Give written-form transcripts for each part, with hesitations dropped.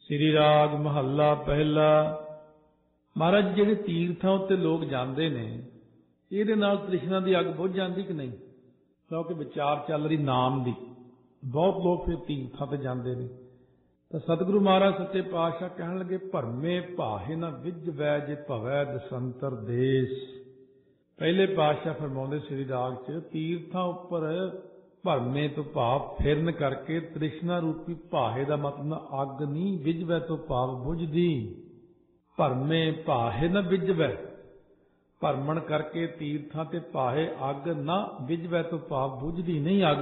ਸ੍ਰੀ ਰਾਗ ਮਹੱਲਾ ਪਹਿਲਾ। ਮਹਾਰਾਜ ਜਿਹੜੇ ਤੀਰਥਾਂ ਉੱਤੇ ਲੋਕ ਜਾਂਦੇ ਨੇ ਇਹਦੇ ਨਾਲ ਤ੍ਰਿਸ਼ਨਾ ਦੀ ਅੱਗ ਬੁਝ ਜਾਂਦੀ ਕਿ ਨਹੀਂ? ਕਿਉਂਕਿ ਵਿਚਾਰ ਚੱਲ ਰਹੀ ਨਾਮ ਦੀ, ਬਹੁਤ ਲੋਕ ਫਿਰ ਤੀਰਥਾਂ ਤੇ ਜਾਂਦੇ ਨੇ। ਤਾਂ ਸਤਿਗੁਰੂ ਮਹਾਰਾਜ ਸੱਚੇ ਪਾਤਸ਼ਾਹ ਕਹਿਣ ਲੱਗੇ, ਭਰਮੇ ਭਾਹੇ ਨਾ ਵਿਜਵੈ ਜੇ ਭਵੈ ਦਸੰਤਰ ਦੇਸ। ਪਹਿਲੇ ਪਾਤਸ਼ਾਹ ਫਰਮਾਉਂਦੇ ਸ੍ਰੀ ਰਾਗ 'ਚ, ਤੀਰਥਾਂ ਉੱਪਰ ਭਰਮੇ ਤੋਂ ਭਾਵ ਫਿਰਨ ਕਰਕੇ ਤ੍ਰਿਸ਼ਨਾ ਰੂਪੀ ਭਾਹੇ ਦਾ ਮਤਲਬ ਅੱਗ ਨਹੀਂ, ਵਿਜਵੈ ਤੋਂ ਭਾਵ ਬੁਝਦੀ। ਭਰਮੇ ਭਾਹੇ ਨਾ ਵਿਜਵੈ, ਭਰਮਣ ਕਰਕੇ ਤੀਰਥਾਂ ਤੇ ਭਾਹੇ ਅੱਗ ਨਾ, ਵਿਜਵੈ ਤੋਂ ਭਾਵ ਬੁਝਦੀ ਨਹੀਂ ਅੱਗ।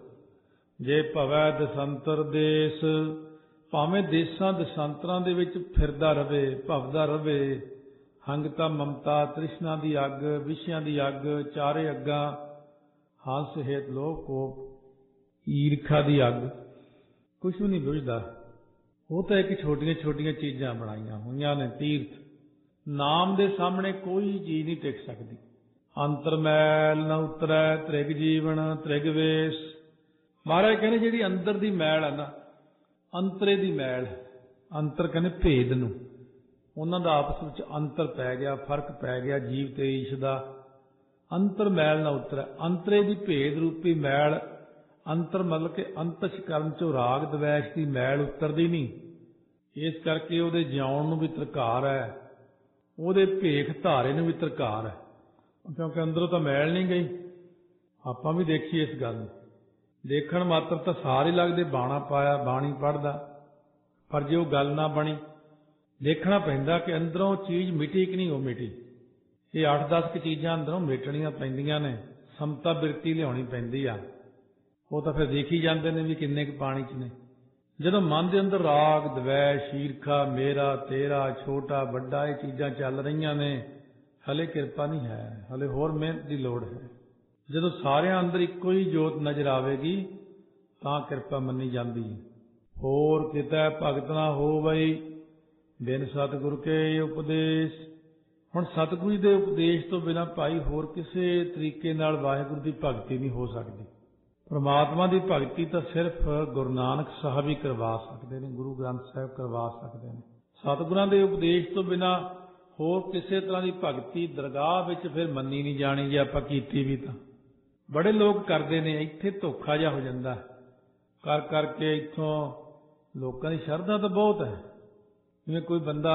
ਜੇ ਭਵੈ ਦਸੰਤਰ ਦੇਸ, ਭਾਵੇਂ ਦੇਸਾਂ ਦਸਾਂਤਰਾਂ ਦੇ ਵਿੱਚ ਫਿਰਦਾ ਰਵੇ, ਭਵਦਾ ਰਵੇ। ਹੰਗਤਾ ਮਮਤਾ ਤ੍ਰਿਸ਼ਨਾ ਦੀ ਅੱਗ, ਵਿਸ਼ਿਆਂ ਦੀ ਅੱਗ, ਚਾਰੇ ਅੱਗਾਂ, ਹੰਸ ਹੇਤ ਲੋਭ ਕੋਪ, ਈਰਖਾ ਦੀ ਅੱਗ, ਕੁਛ ਵੀ ਨਹੀਂ ਬੁਝਦਾ। ਉਹ ਤਾਂ ਇੱਕ ਛੋਟੀਆਂ ਛੋਟੀਆਂ ਚੀਜ਼ਾਂ ਬਣਾਈਆਂ ਹੋਈਆਂ ਨੇ ਤੀਰਥ। ਨਾਮ ਦੇ ਸਾਹਮਣੇ ਕੋਈ ਚੀਜ਼ ਨਹੀਂ ਟਿਕ ਸਕਦੀ। ਅੰਤਰ ਮੈਲ ਨਾ ਉਤਰੈ ਤ੍ਰਿਗ ਜੀਵਨ ਤ੍ਰਿਗ ਵੇਸ। ਮਹਾਰਾਜ ਕਹਿੰਦੇ ਜਿਹੜੀ ਅੰਦਰ ਦੀ ਮੈਲ ਹੈ ਨਾ, ਅੰਤਰੇ ਦੀ ਮੈਲ, ਅੰਤਰ ਕਹਿੰਦੇ ਭੇਦ ਨੂੰ, ਉਹਨਾਂ ਦਾ ਆਪਸ ਵਿੱਚ ਅੰਤਰ ਪੈ ਗਿਆ, ਫਰਕ ਪੈ ਗਿਆ ਜੀਵ ਤੇ ਈਸ਼ ਦਾ। ਅੰਤਰ ਮੈਲ ਨਾ ਉਤਰੈ, ਅੰਤਰੇ ਦੀ ਭੇਦ ਰੂਪੀ ਮੈਲ, ਅੰਤਰ ਮਤਲਬ ਕਿ ਅੰਤਸ਼ਕਰਨ ਚੋਂ ਰਾਗ ਦਵੈਸ਼ ਦੀ ਮੈਲ ਉਤਰਦੀ ਨਹੀਂ। ਇਸ ਕਰਕੇ ਉਹਦੇ ਜਿਉਣ ਨੂੰ ਵੀ ਤਰਕਾਰ ਹੈ, ਉਹਦੇ ਭੇਖ ਧਾਰੇ ਨੂੰ ਵੀ ਤਰਕਾਰ ਹੈ, ਕਿਉਂਕਿ ਅੰਦਰੋਂ ਤਾਂ ਮੈਲ ਨਹੀਂ ਗਈ। ਆਪਾਂ ਵੀ ਦੇਖੀਏ ਇਸ ਗੱਲ ਨੂੰ। ਦੇਖਣ ਮਾਤਰ ਤਾਂ ਸਾਰੇ ਲੱਗਦੇ ਬਾਣਾ ਪਾਇਆ, ਬਾਣੀ ਪੜ੍ਹਦਾ, ਪਰ ਜੇ ਉਹ ਗੱਲ ਨਾ ਬਣੀ, ਦੇਖਣਾ ਪੈਂਦਾ ਕਿ ਅੰਦਰੋਂ ਚੀਜ਼ ਮਿਟੀ ਕਿ ਨਹੀਂ ਉਹ ਮਿਟੀ। ਇਹ 8-10 ਕੁ ਚੀਜ਼ਾਂ ਅੰਦਰੋਂ ਮਿਟਣੀਆਂ ਪੈਂਦੀਆਂ ਨੇ, ਸਮਤਾ ਬਿਰਤੀ ਲਿਆਉਣੀ ਪੈਂਦੀ ਆ। ਉਹ ਤਾਂ ਫਿਰ ਦੇਖੀ ਜਾਂਦੇ ਨੇ ਵੀ ਕਿੰਨੇ ਕੁ ਪਾਣੀ 'ਚ ਨੇ। ਜਦੋਂ ਮਨ ਦੇ ਅੰਦਰ ਰਾਗ ਦਵੈਸ਼, ਈਰਖਾ, ਮੇਰਾ ਤੇਰਾ, ਛੋਟਾ ਵੱਡਾ, ਇਹ ਚੀਜ਼ਾਂ ਚੱਲ ਰਹੀਆਂ ਨੇ, ਹਲੇ ਕਿਰਪਾ ਨਹੀਂ ਹੈ, ਹਲੇ ਹੋਰ ਮਿਹਨਤ ਦੀ ਲੋੜ ਹੈ। ਜਦੋਂ ਸਾਰਿਆਂ ਅੰਦਰ ਇੱਕੋ ਹੀ ਜੋਤ ਨਜ਼ਰ ਆਵੇਗੀ ਤਾਂ ਕਿਰਪਾ ਮੰਨੀ ਜਾਂਦੀ ਹੈ। ਹੋਰ ਕਿਤੈ ਭਗਤ ਨਾ ਹੋਵਈ ਬਿਨ ਸਤਿਗੁਰ ਕੇ ਉਪਦੇਸ਼। ਹੁਣ ਸਤਿਗੁਰੂ ਦੇ ਉਪਦੇਸ਼ ਤੋਂ ਬਿਨਾਂ ਭਾਈ ਹੋਰ ਕਿਸੇ ਤਰੀਕੇ ਨਾਲ ਵਾਹਿਗੁਰੂ ਦੀ ਭਗਤੀ ਨਹੀਂ ਹੋ ਸਕਦੀ। ਪਰਮਾਤਮਾ ਦੀ ਭਗਤੀ ਤਾਂ ਸਿਰਫ ਗੁਰੂ ਨਾਨਕ ਸਾਹਿਬ ਹੀ ਕਰਵਾ ਸਕਦੇ ਨੇ, ਗੁਰੂ ਗ੍ਰੰਥ ਸਾਹਿਬ ਕਰਵਾ ਸਕਦੇ ਨੇ। ਸਤਿਗੁਰਾਂ ਦੇ ਉਪਦੇਸ਼ ਤੋਂ ਬਿਨਾਂ ਹੋਰ ਕਿਸੇ ਤਰ੍ਹਾਂ ਦੀ ਭਗਤੀ ਦਰਗਾਹ ਵਿੱਚ ਫਿਰ ਮੰਨੀ ਨਹੀਂ ਜਾਣੀ। ਜੇ ਆਪਾਂ ਕੀਤੀ ਵੀ ਤਾਂ ਬੜੇ ਲੋਕ ਕਰਦੇ ਨੇ, ਇੱਥੇ ਧੋਖਾ ਜਿਹਾ ਹੋ ਜਾਂਦਾ ਕਰ ਕਰਕੇ। ਇੱਥੋਂ ਲੋਕਾਂ ਦੀ ਸ਼ਰਧਾ ਤਾਂ ਬਹੁਤ ਹੈ। ਜਿਵੇਂ ਕੋਈ ਬੰਦਾ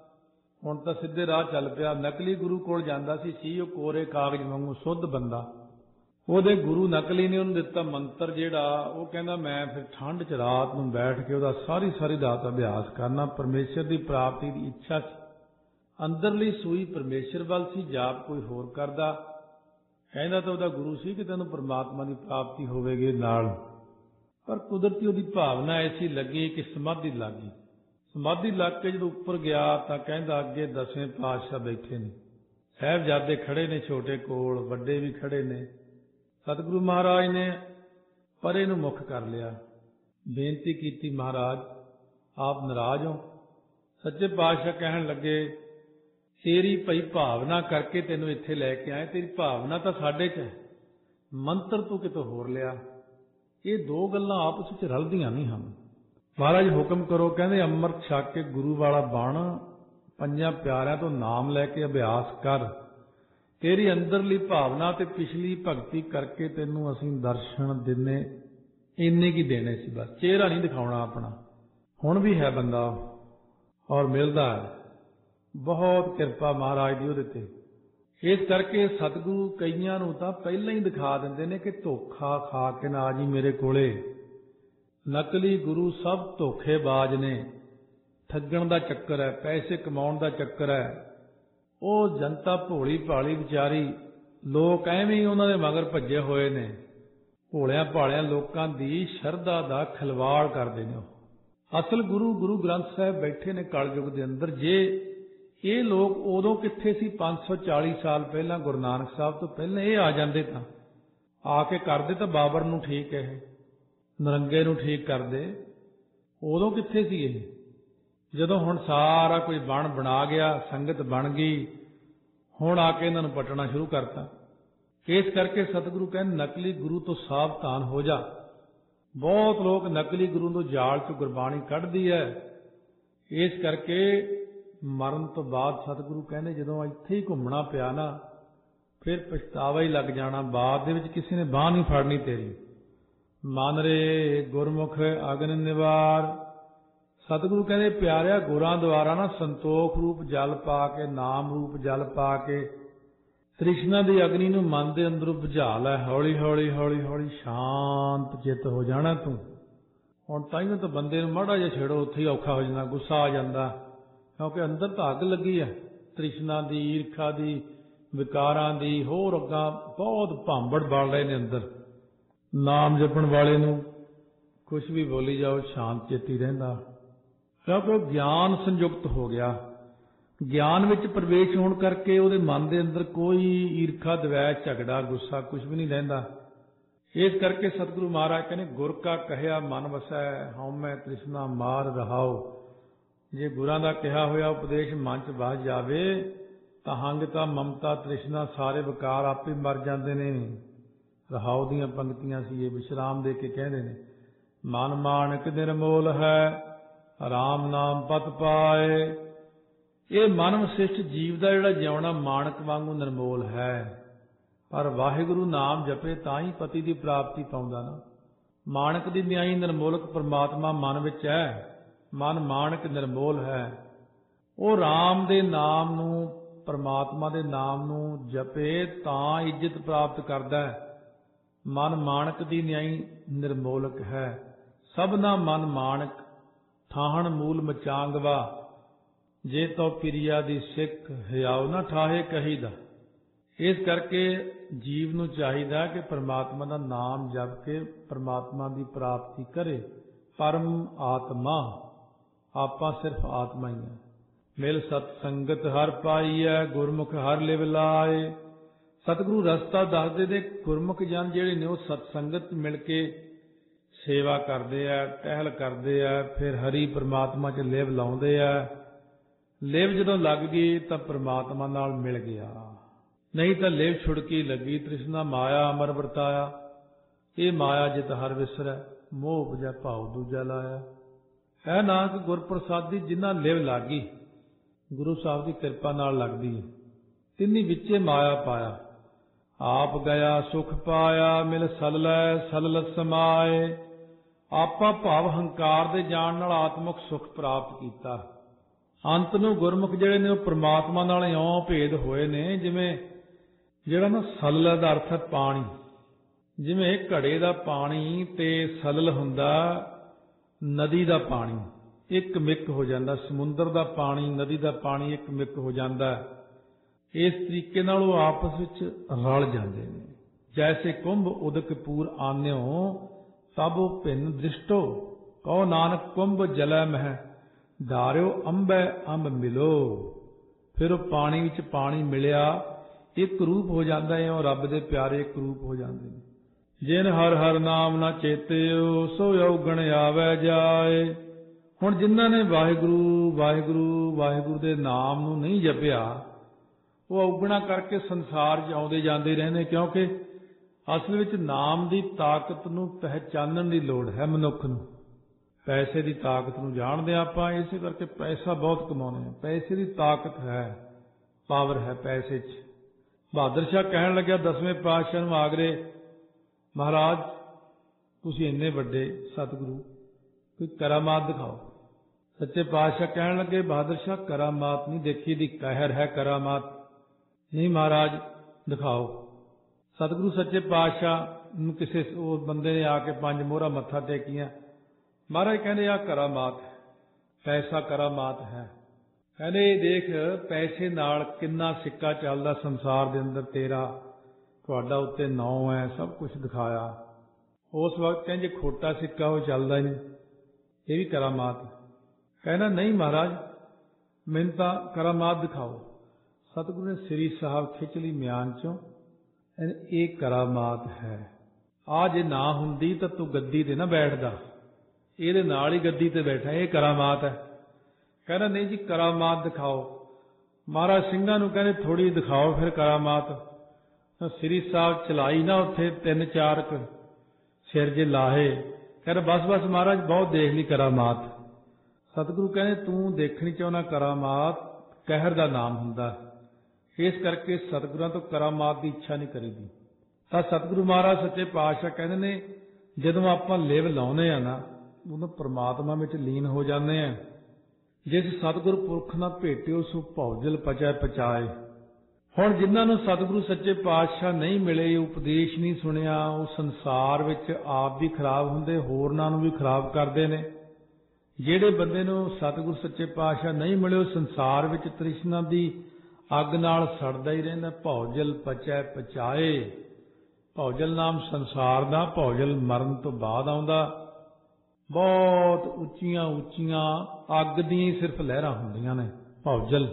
ਹੁਣ ਤਾਂ ਸਿੱਧੇ ਰਾਹ ਚੱਲ ਪਿਆ, ਨਕਲੀ ਗੁਰੂ ਕੋਲ ਜਾਂਦਾ ਸੀ ਉਹ ਕੋਰੇ ਕਾਗਜ਼ ਵਾਂਗੂ ਸ਼ੁੱਧ ਬੰਦਾ। ਉਹਦੇ ਗੁਰੂ ਨਕਲੀ ਨੇ ਉਹਨੂੰ ਦਿੱਤਾ ਮੰਤਰ ਜਿਹੜਾ, ਉਹ ਕਹਿੰਦਾ ਮੈਂ ਫਿਰ ਠੰਡ 'ਚ ਰਾਤ ਨੂੰ ਬੈਠ ਕੇ ਉਹਦਾ ਸਾਰੀ ਰਾਤ ਅਭਿਆਸ ਕਰਨਾ। ਪਰਮੇਸ਼ਰ ਦੀ ਪ੍ਰਾਪਤੀ ਦੀ ਇੱਛਾ ਸੀ, ਅੰਦਰਲੀ ਸੂਈ ਪਰਮੇਸ਼ਰ ਵੱਲ ਸੀ, ਜਾਪ ਕੋਈ ਹੋਰ ਕਰਦਾ। ਕਹਿੰਦਾ ਤਾਂ ਉਹਦਾ ਗੁਰੂ ਸੀ ਕਿ ਤੈਨੂੰ ਪਰਮਾਤਮਾ ਦੀ ਪ੍ਰਾਪਤੀ ਹੋਵੇਗੀ ਨਾਲ, ਪਰ ਕੁਦਰਤੀ ਉਹਦੀ ਭਾਵਨਾ ਐਸੀ ਲੱਗੀ ਕਿ ਸਮਾਧੀ ਲੱਗ ਗਈ। ਸਮਾਧੀ ਲੱਗ ਕੇ ਜਦੋਂ ਉੱਪਰ ਗਿਆ ਤਾਂ ਕਹਿੰਦਾ ਅੱਗੇ 10ਵੇਂ ਪਾਤਸ਼ਾਹ ਬੈਠੇ ਨੇ, ਸਾਹਿਬਜ਼ਾਦੇ ਖੜੇ ਨੇ ਛੋਟੇ ਕੋਲ, ਵੱਡੇ ਵੀ ਖੜੇ ਨੇ। ਸਤਿਗੁਰੂ ਮਹਾਰਾਜ ਨੇ ਪਰੇ ਨੂੰ ਮੁੱਖ ਕਰ ਲਿਆ, ਬੇਨਤੀ ਕੀਤੀ, ਮਹਾਰਾਜ ਆਪ ਨਾਰਾਜ਼ ਹੋ? ਸੱਚੇ ਪਾਤਸ਼ਾਹ ਕਹਿਣ ਲੱਗੇ, ਤੇਰੀ ਭਈ ਭਾਵਨਾ ਕਰਕੇ ਤੈਨੂੰ ਇੱਥੇ ਲੈ ਕੇ ਆਏ, ਤੇਰੀ ਭਾਵਨਾ ਤਾਂ ਸਾਡੇ 'ਚ ਹੈ, ਮੰਤਰ ਤੂੰ ਕਿਤੋਂ ਹੋਰ ਲਿਆ। ਇਹ ਦੋ ਗੱਲਾਂ ਆਪਸ ਵਿੱਚ ਰਲਦੀਆਂ ਨਹੀਂ ਹਨ। ਮਹਾਰਾਜ ਹੁਕਮ ਕਰੋ, ਕਹਿੰਦੇ ਅੰਮ੍ਰਿਤ ਛਕ ਕੇ ਗੁਰੂ ਵਾਲਾ ਬਣ, 5 ਪਿਆਰਿਆਂ ਤੋਂ ਨਾਮ ਲੈ ਕੇ ਅਭਿਆਸ ਕਰ। ਤੇਰੀ ਅੰਦਰਲੀ ਭਾਵਨਾ ਤੇ ਪਿਛਲੀ ਭਗਤੀ ਕਰਕੇ ਤੈਨੂੰ ਅਸੀਂ ਦਰਸ਼ਨ ਦਿੰਨੇ, ਇੰਨੇ ਕੀ ਦੇਣੇ ਸੀ ਬਸ, ਚਿਹਰਾ ਨਹੀਂ ਦਿਖਾਉਣਾ ਆਪਣਾ। ਹੁਣ ਵੀ ਹੈ ਬੰਦਾ ਔਰ ਮਿਲਦਾ ਹੈ, ਬਹੁਤ ਕਿਰਪਾ ਮਹਾਰਾਜ ਦੀ ਉਹਦੇ ਤੇ। ਇਸ ਕਰਕੇ ਸਤਿਗੁਰੂ ਕਈਆਂ ਨੂੰ ਤਾਂ ਪਹਿਲਾਂ ਹੀ ਦਿਖਾ ਦਿੰਦੇ ਨੇ ਕਿ ਧੋਖਾ ਖਾ ਕੇ ਨਾ ਆ ਜੀ ਮੇਰੇ ਕੋਲੇ। ਨਕਲੀ ਗੁਰੂ ਸਭ ਧੋਖੇਬਾਜ਼ ਨੇ, ਠੱਗਣ ਦਾ ਚੱਕਰ ਹੈ, ਪੈਸੇ ਕਮਾਉਣ ਦਾ ਚੱਕਰ ਹੈ। ਉਹ ਜਨਤਾ ਭੋਲੀ ਭਾਲੀ ਵਿਚਾਰੀ, ਲੋਕ ਐਵੇਂ ਹੀ ਉਹਨਾਂ ਦੇ ਮਗਰ ਭੱਜੇ ਹੋਏ ਨੇ। ਭੋਲਿਆਂ ਭਾਲਿਆਂ ਲੋਕਾਂ ਦੀ ਸ਼ਰਧਾ ਦਾ ਖਿਲਵਾੜ ਕਰਦੇ ਨੇ ਉਹ। ਅਸਲ ਗੁਰੂ ਗੁਰੂ ਗ੍ਰੰਥ ਸਾਹਿਬ ਬੈਠੇ ਨੇ ਕਲਯੁਗ ਦੇ ਅੰਦਰ। ਜੇ ਇਹ ਲੋਕ ਉਦੋਂ ਕਿੱਥੇ ਸੀ? 540 ਸਾਲ ਪਹਿਲਾਂ, ਗੁਰੂ ਨਾਨਕ ਸਾਹਿਬ ਤੋਂ ਪਹਿਲਾਂ ਇਹ ਆ ਜਾਂਦੇ ਤਾਂ ਆ ਕੇ ਕਰਦੇ ਤਾਂ ਬਾਬਰ ਨੂੰ ਠੀਕ ਹੈ, ਨਰੰਗੇ ਨੂੰ ਠੀਕ ਕਰਦੇ। ਉਦੋਂ ਕਿੱਥੇ ਸੀ ਇਹ? ਜਦੋਂ ਹੁਣ ਸਾਰਾ ਕੁਝ ਬਣਾ ਗਿਆ, ਸੰਗਤ ਬਣ ਗਈ, ਹੁਣ ਆ ਕੇ ਇਹਨਾਂ ਨੂੰ ਪਟਣਾ ਸ਼ੁਰੂ ਕਰਤਾ। ਇਸ ਕਰਕੇ ਸਤਿਗੁਰੂ ਕਹਿੰਦੇ ਨਕਲੀ ਗੁਰੂ ਤੋਂ ਸਾਵਧਾਨ ਹੋ ਜਾ। ਬਹੁਤ ਲੋਕ ਨਕਲੀ ਗੁਰੂ ਨੂੰ ਜਾਲ 'ਚ ਗੁਰਬਾਣੀ ਕੱਢਦੀ ਹੈ, ਇਸ ਕਰਕੇ ਮਰਨ ਤੋਂ ਬਾਅਦ ਸਤਿਗੁਰੂ ਕਹਿੰਦੇ ਜਦੋਂ ਇੱਥੇ ਹੀ ਘੁੰਮਣਾ ਪਿਆ ਨਾ, ਫਿਰ ਪਛਤਾਵਾ ਹੀ ਲੱਗ ਜਾਣਾ, ਬਾਅਦ ਦੇ ਵਿੱਚ ਕਿਸੇ ਨੇ ਬਾਂਹ ਨਹੀਂ ਫੜਨੀ ਤੇਰੀ। ਮਨ ਰੇ ਗੁਰਮੁਖ ਅਗਨ ਨਿਵਾਰ। ਸਤਿਗੁਰੂ ਕਹਿੰਦੇ ਪਿਆਰਿਆ, ਗੁਰਾਂ ਦੁਆਰਾ ਨਾ ਸੰਤੋਖ ਰੂਪ ਜਲ ਪਾ ਕੇ, ਨਾਮ ਰੂਪ ਜਲ ਪਾ ਕੇ ਤ੍ਰਿਸ਼ਨਾ ਦੀ ਅਗਨੀ ਨੂੰ ਮਨ ਦੇ ਅੰਦਰੋਂ ਬੁਝਾ ਲੈ। ਹੌਲੀ ਹੌਲੀ ਹੌਲੀ ਹੌਲੀ ਸ਼ਾਂਤ ਚਿੱਤ ਹੋ ਜਾਣਾ ਤੂੰ। ਹੁਣ ਤਾਈਓ ਤਾਂ ਬੰਦੇ ਨੂੰ ਮਾੜਾ ਜਿਹਾ ਛੇੜੋ ਉੱਥੇ ਹੀ ਔਖਾ ਹੋ ਜਾਂਦਾ, ਗੁੱਸਾ ਆ ਜਾਂਦਾ, ਕਿਉਂਕਿ ਅੰਦਰ ਤਾਂ ਅੱਗ ਲੱਗੀ ਹੈ ਤ੍ਰਿਸ਼ਨਾ ਦੀ, ਈਰਖਾ ਦੀ, ਵਿਕਾਰਾਂ ਦੀ, ਹੋਰ ਅੱਗਾਂ ਬਹੁਤ ਭਾਂਬੜ ਬਲ ਰਹੇ ਨੇ ਅੰਦਰ। ਨਾਮ ਜਪਣ ਵਾਲੇ ਨੂੰ ਕੁਛ ਵੀ ਬੋਲੀ ਜਾਓ, ਸ਼ਾਂਤ ਚੇਤੀ ਰਹਿੰਦਾ, ਕਿਉਂਕਿ ਉਹ ਗਿਆਨ ਸੰਯੁਕਤ ਹੋ ਗਿਆ। ਗਿਆਨ ਵਿੱਚ ਪ੍ਰਵੇਸ਼ ਹੋਣ ਕਰਕੇ ਉਹਦੇ ਮਨ ਦੇ ਅੰਦਰ ਕੋਈ ਈਰਖਾ, ਦਵੈਸ਼, ਝਗੜਾ, ਗੁੱਸਾ ਕੁਛ ਵੀ ਨਹੀਂ ਰਹਿੰਦਾ। ਇਸ ਕਰਕੇ ਸਤਿਗੁਰੂ ਮਹਾਰਾਜ ਕਹਿੰਦੇ ਗੁਰ ਕਾ ਕਹਿਆ ਮਨ ਵਸੈ, ਹਉਮੈ ਤ੍ਰਿਸ਼ਨਾ ਮਾਰ ਰਹਾਓ। ਜੇ ਗੁਰਾਂ ਦਾ ਕਿਹਾ ਹੋਇਆ ਉਪਦੇਸ਼ ਮਨ ਚ ਵਸ ਜਾਵੇ ਤਾਂ ਹੰਗਤਾ, ਮਮਤਾ, ਤ੍ਰਿਸ਼ਨਾ ਸਾਰੇ ਵਿਕਾਰ ਆਪੇ ਮਰ ਜਾਂਦੇ ਨੇ। ਰਹਾਉ ਦੀਆਂ ਪੰਕਤੀਆਂ ਸੀ ਇਹ, ਵਿਸ਼ਰਾਮ ਦੇ ਕੇ ਕਹਿੰਦੇ ਨੇ, ਮਨ ਮਾਣਕ ਨਿਰਮੋਲ ਹੈ, ਰਾਮ ਨਾਮ ਪਤ ਪਾਏ। ਇਹ ਮਨ ਵਸਿਸ਼ਟ ਜੀਵ ਦਾ ਜਿਹੜਾ ਜਿਉਣਾ ਮਾਣਕ ਵਾਂਗੂ ਨਿਰਮੋਲ ਹੈ, ਪਰ ਵਾਹਿਗੁਰੂ ਨਾਮ ਜਪੇ ਤਾਂ ਹੀ ਪਤੀ ਦੀ ਪ੍ਰਾਪਤੀ ਪਾਉਂਦਾ ਨਾ। ਮਾਣਕ ਦੀ ਨਿਆਈ ਨਿਰਮੋਲਕ ਪਰਮਾਤਮਾ ਮਨ ਵਿੱਚ ਹੈ, ਮਨ ਮਾਣਕ ਨਿਰਮੋਲ ਹੈ। ਉਹ ਰਾਮ ਦੇ ਨਾਮ ਨੂੰ, ਪਰਮਾਤਮਾ ਦੇ ਨਾਮ ਨੂੰ ਜਪੇ ਤਾਂ ਇੱਜ਼ਤ ਪ੍ਰਾਪਤ ਕਰਦਾ ਹੈ। ਮਨ ਮਾਣਕ ਦੀ ਨਿਆਈ ਨਿਰਮੋਲਕ ਹੈ। ਸਭਨਾ ਮਨ ਮਾਣਕ ਠਾਹਣ ਮੂਲ ਮਚਾਂਗਵਾ, ਜੇ ਤੋ ਪਿਰਿਆ ਦੀ ਸਿੱਖ ਹਿਆਉ ਨਾ ਠਾਹੇ ਕਹੀਦਾ। ਇਸ ਕਰਕੇ ਜੀਵ ਨੂੰ ਚਾਹੀਦਾ ਕਿ ਪਰਮਾਤਮਾ ਦਾ ਨਾਮ ਜਪ ਕੇ ਪਰਮਾਤਮਾ ਦੀ ਪ੍ਰਾਪਤੀ ਕਰੇ। ਪਰਮ ਆਤਮਾ, ਆਪਾਂ ਸਿਰਫ ਆਤਮਾ ਹੀ ਹੈ। ਮਿਲ ਸਤ ਸੰਗਤ ਹਰ ਪਾਈਐ, ਗੁਰਮੁਖ ਹਰ ਲਿਵ ਲਾਏ। ਸਤਿਗੁਰੂ ਰਸਤਾ ਦੱਸਦੇ ਨੇ, ਗੁਰਮੁਖ ਜਨ ਜਿਹੜੇ ਨੇ ਉਹ ਸਤ ਸੰਗਤ ਮਿਲ ਕੇ ਸੇਵਾ ਕਰਦੇ ਆ, ਟਹਿਲ ਕਰਦੇ ਆ, ਫਿਰ ਹਰੀ ਪਰਮਾਤਮਾ 'ਚ ਲਿਵ ਲਾਉਂਦੇ ਆ। ਲਿਵ ਜਦੋਂ ਲੱਗ ਗਈ ਤਾਂ ਪਰਮਾਤਮਾ ਨਾਲ ਮਿਲ ਗਿਆ, ਨਹੀਂ ਤਾਂ ਲਿਵ ਛੁੜਕੀ ਲੱਗੀ। ਤ੍ਰਿਸ਼ਨਾ ਮਾਇਆ ਅਮਰ ਵਰਤਾਇਆ, ਇਹ ਮਾਇਆ ਜਿਤ ਹਰ ਵਿਸਰੈ, ਮੋਹ ਉਪਜੈ ਭਾਉ ਦੂਜਾ ਲਾਇਆ। ਹੈ ਨਾਨਕ ਗੁਰਪ੍ਰਸਾਦੀ, ਜਿਨ੍ਹਾਂ ਲਿਵ ਲੱਗ ਗਈ, ਗੁਰੂ ਸਾਹਿਬ ਦੀ ਕਿਰਪਾ ਨਾਲ ਲੱਗਦੀ ਹੈ। ਤਿੰਨੀ ਵਿੱਚੇ ਮਾਇਆ ਪਾਇਆ, ਆਪ ਗਿਆ ਸੁਖ ਪਾਇਆ, ਮਿਲ ਸਲਲੈ ਸਲਲ ਸਮਾਏ। ਆਪਾ ਭਾਵ ਹੰਕਾਰ ਦੇ ਜਾਣ ਨਾਲ ਆਤਮਿਕ ਸੁਖ ਪ੍ਰਾਪਤ ਕੀਤਾ। ਅੰਤ ਨੂੰ ਗੁਰਮੁਖ ਜਿਹੜੇ ਨੇ ਉਹ ਪਰਮਾਤਮਾ ਨਾਲ ਇਉਂ ਭੇਦ ਹੋਏ ਨੇ, ਜਿਵੇਂ ਜਿਹੜਾ ਨਾ ਸਲਲ ਦਾ ਅਰਥ ਹੈ ਪਾਣੀ। ਜਿਵੇਂ ਘੜੇ ਦਾ ਪਾਣੀ ਤੇ ਸਲਲ ਹੁੰਦਾ ਨਦੀ ਦਾ ਪਾਣੀ, ਇੱਕ ਮਿੱਕ ਹੋ ਜਾਂਦਾ। ਸਮੁੰਦਰ ਦਾ ਪਾਣੀ, ਨਦੀ ਦਾ ਪਾਣੀ ਇੱਕ ਮਿੱਕ ਹੋ ਜਾਂਦਾ। ਇਸ ਤਰੀਕੇ ਨਾਲ ਉਹ ਆਪਸ ਵਿੱਚ ਰਲ ਜਾਂਦੇ ਨੇ। ਜੈਸੇ ਕੁੰਭ ਉਦਕ ਪੂਰ ਆਨਿਓ, ਤਬ ਉਹ ਭਿੰਨ ਦ੍ਰਿਸ਼ਟੋ, ਕਹੋ ਨਾਨਕ ਕੁੰਭ ਜਲੈ ਮਹਿ, ਧਾਰਿਓ ਅੰਬੈ ਅੰਬ ਮਿਲੋ। ਫਿਰ ਉਹ ਪਾਣੀ ਵਿੱਚ ਪਾਣੀ ਮਿਲਿਆ, ਇੱਕ ਰੂਪ ਹੋ ਜਾਂਦਾ ਹੈ। ਉਹ ਰੱਬ ਦੇ ਪਿਆਰੇ ਇੱਕ ਰੂਪ ਹੋ ਜਾਂਦੇ ਨੇ। ਜਿਨ ਹਰ ਹਰ ਨਾਮ ਨਾ ਚੇਤਿਓ, ਸੋ ਔਗਣ ਆਵੈ ਜਾਏ। ਹੁਣ ਜਿਨ੍ਹਾਂ ਨੇ ਵਾਹਿਗੁਰੂ ਵਾਹਿਗੁਰੂ ਵਾਹਿਗੁਰੂ ਦੇ ਨਾਮ ਨੂੰ ਨਹੀਂ ਜਪਿਆ, ਉਹ ਔਗਣਾ ਕਰਕੇ ਸੰਸਾਰ 'ਚ ਆਉਂਦੇ ਜਾਂਦੇ ਰਹਿੰਦੇ। ਕਿਉਂਕਿ ਅਸਲ ਵਿੱਚ ਨਾਮ ਦੀ ਤਾਕਤ ਨੂੰ ਪਹਿਚਾਨਣ ਦੀ ਲੋੜ ਹੈ ਮਨੁੱਖ ਨੂੰ। ਪੈਸੇ ਦੀ ਤਾਕਤ ਨੂੰ ਜਾਣਦੇ ਆਪਾਂ, ਇਸੇ ਕਰਕੇ ਪੈਸਾ ਬਹੁਤ ਕਮਾਉਂਦੇ ਹਾਂ। ਪੈਸੇ ਦੀ ਤਾਕਤ ਹੈ, ਪਾਵਰ ਹੈ ਪੈਸੇ 'ਚ। ਬਹਾਦਰ ਸ਼ਾਹ ਕਹਿਣ ਲੱਗਿਆ 10ਵੇਂ ਪਾਤਸ਼ਾਹ ਨੂੰ ਆਗਰੇ, ਮਹਾਰਾਜ ਤੁਸੀਂ ਇੰਨੇ ਵੱਡੇ ਸਤਿਗੁਰੂ, ਕੋਈ ਕਰਾਮਾਤ ਦਿਖਾਓ। ਸੱਚੇ ਪਾਤਸ਼ਾਹ ਕਹਿਣ ਲੱਗੇ, ਬਹਾਦਰ ਸ਼ਾਹ ਕਰਾਮਾਤ ਨਹੀਂ ਦੇਖੀ ਦੀ, ਕਹਿਰ ਹੈ ਕਰਾਮਾਤ। ਨਹੀਂ ਮਹਾਰਾਜ ਦਿਖਾਓ। ਸਤਿਗੁਰੂ ਸੱਚੇ ਪਾਤਸ਼ਾਹ ਨੂੰ ਕਿਸੇ ਉਹ ਬੰਦੇ ਨੇ ਆ ਕੇ 5 ਮੋਹਰਾਂ ਮੱਥਾ ਟੇਕੀਆਂ। ਮਹਾਰਾਜ ਕਹਿੰਦੇ ਆਹ ਕਰਾਮਾਤ ਹੈ, ਪੈਸਾ ਕਰਾਮਾਤ ਹੈ। ਕਹਿੰਦੇ ਦੇਖ ਪੈਸੇ ਨਾਲ ਕਿੰਨਾ ਸਿੱਕਾ ਚੱਲਦਾ ਸੰਸਾਰ ਦੇ ਅੰਦਰ, ਤੇਰਾ ਤੁਹਾਡਾ ਉੱਤੇ ਨਾਂ ਹੈ, ਸਭ ਕੁਝ ਦਿਖਾਇਆ। ਉਸ ਵਕਤ ਕਹਿੰਦੇ ਖੋਟਾ ਸਿੱਕਾ ਉਹ ਚੱਲਦਾ ਨਹੀਂ, ਇਹ ਵੀ ਕਰਾਮਾਤ। ਕਹਿੰਦਾ ਨਹੀਂ ਮਹਾਰਾਜ ਮੈਨੂੰ ਤਾਂ ਕਰਾਮਾਤ ਦਿਖਾਓ। ਸਤਿਗੁਰੂ ਨੇ ਸ੍ਰੀ ਸਾਹਿਬ ਖਿੱਚ ਲਈ ਮਿਆਨ ਚੋਂ, ਇਹ ਕਰਾਮਾਤ ਹੈ। ਆ ਜੇ ਨਾ ਹੁੰਦੀ ਤਾਂ ਤੂੰ ਗੱਦੀ ਤੇ ਨਾ ਬੈਠਦਾ, ਇਹਦੇ ਨਾਲ ਹੀ ਗੱਦੀ ਤੇ ਬੈਠਾ, ਇਹ ਕਰਾਮਾਤ ਹੈ। ਕਹਿੰਦਾ ਨਹੀਂ ਜੀ ਕਰਾਮਾਤ ਦਿਖਾਓ। ਮਹਾਰਾਜ ਸਿੰਘਾਂ ਨੂੰ ਕਹਿੰਦੇ ਥੋੜੀ ਦਿਖਾਓ ਫਿਰ ਕਰਾਮਾਤ। ਸ੍ਰੀ ਸਾਹਿਬ ਚਲਾਈ ਨਾ ਉੱਥੇ 3-4 ਸਿਰ ਜੇ ਲਾਹੇ। ਕਹਿੰਦਾ ਬਸ ਬਸ ਮਹਾਰਾਜ ਬਹੁਤ ਦੇਖ ਲਈ ਕਰਾਮਾਤ। ਸਤਿਗੁਰੂ ਕਹਿੰਦੇ ਤੂੰ ਦੇਖਣੀ ਚਾਹੁੰਦਾ ਕਰਾਮਾਤ, ਕਹਿਰ ਦਾ ਨਾਮ ਹੁੰਦਾ, ਇਸ ਕਰਕੇ ਸਤਿਗੁਰਾਂ ਤੋਂ ਕਰਾਮਾਤ ਦੀ ਇੱਛਾ ਨਹੀਂ ਕਰੀਦੀ। ਤਾਂ ਸਤਿਗੁਰੂ ਮਹਾਰਾਜ ਸੱਚੇ ਪਾਤਸ਼ਾਹ ਕਹਿੰਦੇ ਨੇ ਜਦੋਂ ਆਪਾਂ ਲਿਵ ਲਾਉਂਦੇ ਆ ਨਾ, ਉਦੋਂ ਪ੍ਰਮਾਤਮਾ ਵਿੱਚ ਲੀਨ ਹੋ ਜਾਂਦੇ ਆ। ਜਿਸ ਸਤਿਗੁਰ ਪੁਰਖ ਨਾਲ ਭੇਟਿਓ ਸੋ ਭੌਜਲ ਪਚੈ ਪਚਾਏ। ਹੁਣ ਜਿਨ੍ਹਾਂ ਨੂੰ ਸਤਿਗੁਰੂ ਸੱਚੇ ਪਾਤਸ਼ਾਹ ਨਹੀਂ ਮਿਲੇ, ਉਪਦੇਸ਼ ਨਹੀਂ ਸੁਣਿਆ, ਉਹ ਸੰਸਾਰ ਵਿੱਚ ਆਪ ਵੀ ਖਰਾਬ ਹੁੰਦੇ, ਹੋਰਨਾਂ ਨੂੰ ਵੀ ਖਰਾਬ ਕਰਦੇ ਨੇ। ਜਿਹੜੇ ਬੰਦੇ ਨੂੰ ਸਤਿਗੁਰੂ ਸੱਚੇ ਪਾਤਸ਼ਾਹ ਨਹੀਂ ਮਿਲੇ, ਉਹ ਸੰਸਾਰ ਵਿੱਚ ਤ੍ਰਿਸ਼ਨਾ ਦੀ ਅੱਗ ਨਾਲ ਸੜਦਾ ਹੀ ਰਹਿੰਦਾ। ਭੌਜਲ ਪਚੈ ਪਚਾਏ। ਭੌਜਲ ਨਾਮ ਸੰਸਾਰ ਦਾ, ਭੌਜਲ ਮਰਨ ਤੋਂ ਬਾਅਦ ਆਉਂਦਾ। ਬਹੁਤ ਉੱਚੀਆਂ ਉੱਚੀਆਂ ਅੱਗ ਦੀਆਂ ਸਿਰਫ ਲਹਿਰਾਂ ਹੁੰਦੀਆਂ ਨੇ ਭੌਜਲ।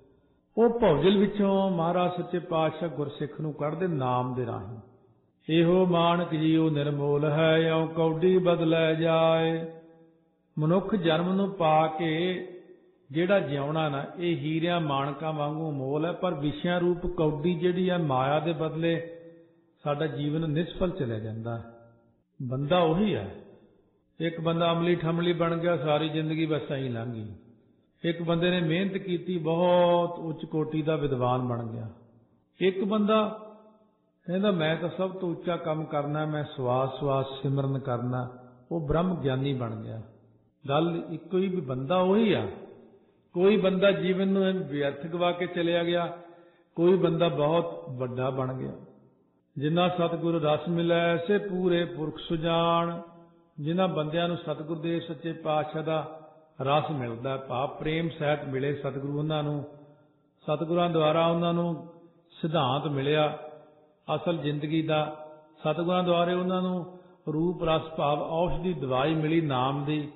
ਉਹ ਭੌਜਲ ਵਿੱਚੋਂ ਮਹਾਰਾਜ ਸੱਚੇ ਪਾਤਸ਼ਾਹ ਗੁਰਸਿੱਖ ਨੂੰ ਕੱਢਦੇ ਨਾਮ ਦੇ ਰਾਹੀਂ। ਇਹੋ ਮਾਨਕ ਜੀਉ ਨਿਰਮੋਲ ਹੈ, ਇਉ ਕੌਡੀ ਬਦਲੈ ਜਾਏ। ਮਨੁੱਖ ਜਨਮ ਨੂੰ ਪਾ ਕੇ ਜਿਹੜਾ ਜਿਉਣਾ ਨਾ, ਇਹ ਹੀਰਿਆਂ ਮਾਣਕਾਂ ਵਾਂਗੂ ਮੋਲ ਹੈ, ਪਰ ਵਿਸ਼ਿਆਂ ਰੂਪ ਕੌਡੀ ਜਿਹੜੀ ਹੈ ਮਾਇਆ ਦੇ ਬਦਲੇ ਸਾਡਾ ਜੀਵਨ ਨਿਸਫਲ ਚਲਿਆ ਜਾਂਦਾ। ਬੰਦਾ ਉਹੀ ਹੈ। ਇੱਕ ਬੰਦਾ ਅਮਲੀ ਠਮਲੀ ਬਣ ਗਿਆ, ਸਾਰੀ ਜ਼ਿੰਦਗੀ ਬਸ ਐਂ ਲੰਘ ਗਈ। ਇੱਕ ਬੰਦੇ ਨੇ ਮਿਹਨਤ ਕੀਤੀ, ਬਹੁਤ ਉੱਚ ਕੋਟੀ ਦਾ ਵਿਦਵਾਨ ਬਣ ਗਿਆ। ਇੱਕ ਬੰਦਾ ਕਹਿੰਦਾ ਮੈਂ ਤਾਂ ਸਭ ਤੋਂ ਉੱਚਾ ਕੰਮ ਕਰਨਾ, ਮੈਂ ਸਵਾਸ ਸਵਾਸ ਸਿਮਰਨ ਕਰਨਾ, ਉਹ ਬ੍ਰਹਮ ਗਿਆਨੀ ਬਣ ਗਿਆ। ਗੱਲ ਇੱਕੋ ਹੀ, ਵੀ ਬੰਦਾ ਉਹੀ ਆ। ਕੋਈ ਬੰਦਾ ਜੀਵਨ ਨੂੰ ਵਿਅਰਥ ਗਵਾ ਕੇ ਚਲਿਆ ਗਿਆ, ਕੋਈ ਬੰਦਾ ਬਹੁਤ ਵੱਡਾ ਬਣ ਗਿਆ। ਜਿਨ੍ਹਾਂ ਸਤਿਗੁਰ ਰਸ ਮਿਲੈ ਐਸੇ ਪੂਰੇ ਪੁਰਖ ਸੁਜਾਨ। ਜਿਨ੍ਹਾਂ ਬੰਦਿਆਂ ਨੂੰ ਸਤਿਗੁਰ ਦੇ ਸੱਚੇ ਪਾਤਸ਼ਾਹ ਦਾ ਰਸ ਮਿਲਦਾ, ਭਾਵ ਪ੍ਰੇਮ ਸਹਿਤ ਮਿਲੇ ਸਤਿਗੁਰੂ ਉਹਨਾਂ ਨੂੰ, ਸਤਿਗੁਰਾਂ ਦੁਆਰਾ ਉਹਨਾਂ ਨੂੰ ਸਿਧਾਂਤ ਮਿਲਿਆ ਅਸਲ ਜ਼ਿੰਦਗੀ ਦਾ, ਸਤਿਗੁਰਾਂ ਦੁਆਰੇ ਉਹਨਾਂ ਨੂੰ ਰੂਪ ਰਸ ਭਾਵ ਔਸ਼ਧੀ ਦਵਾਈ ਮਿਲੀ ਨਾਮ ਦੀ,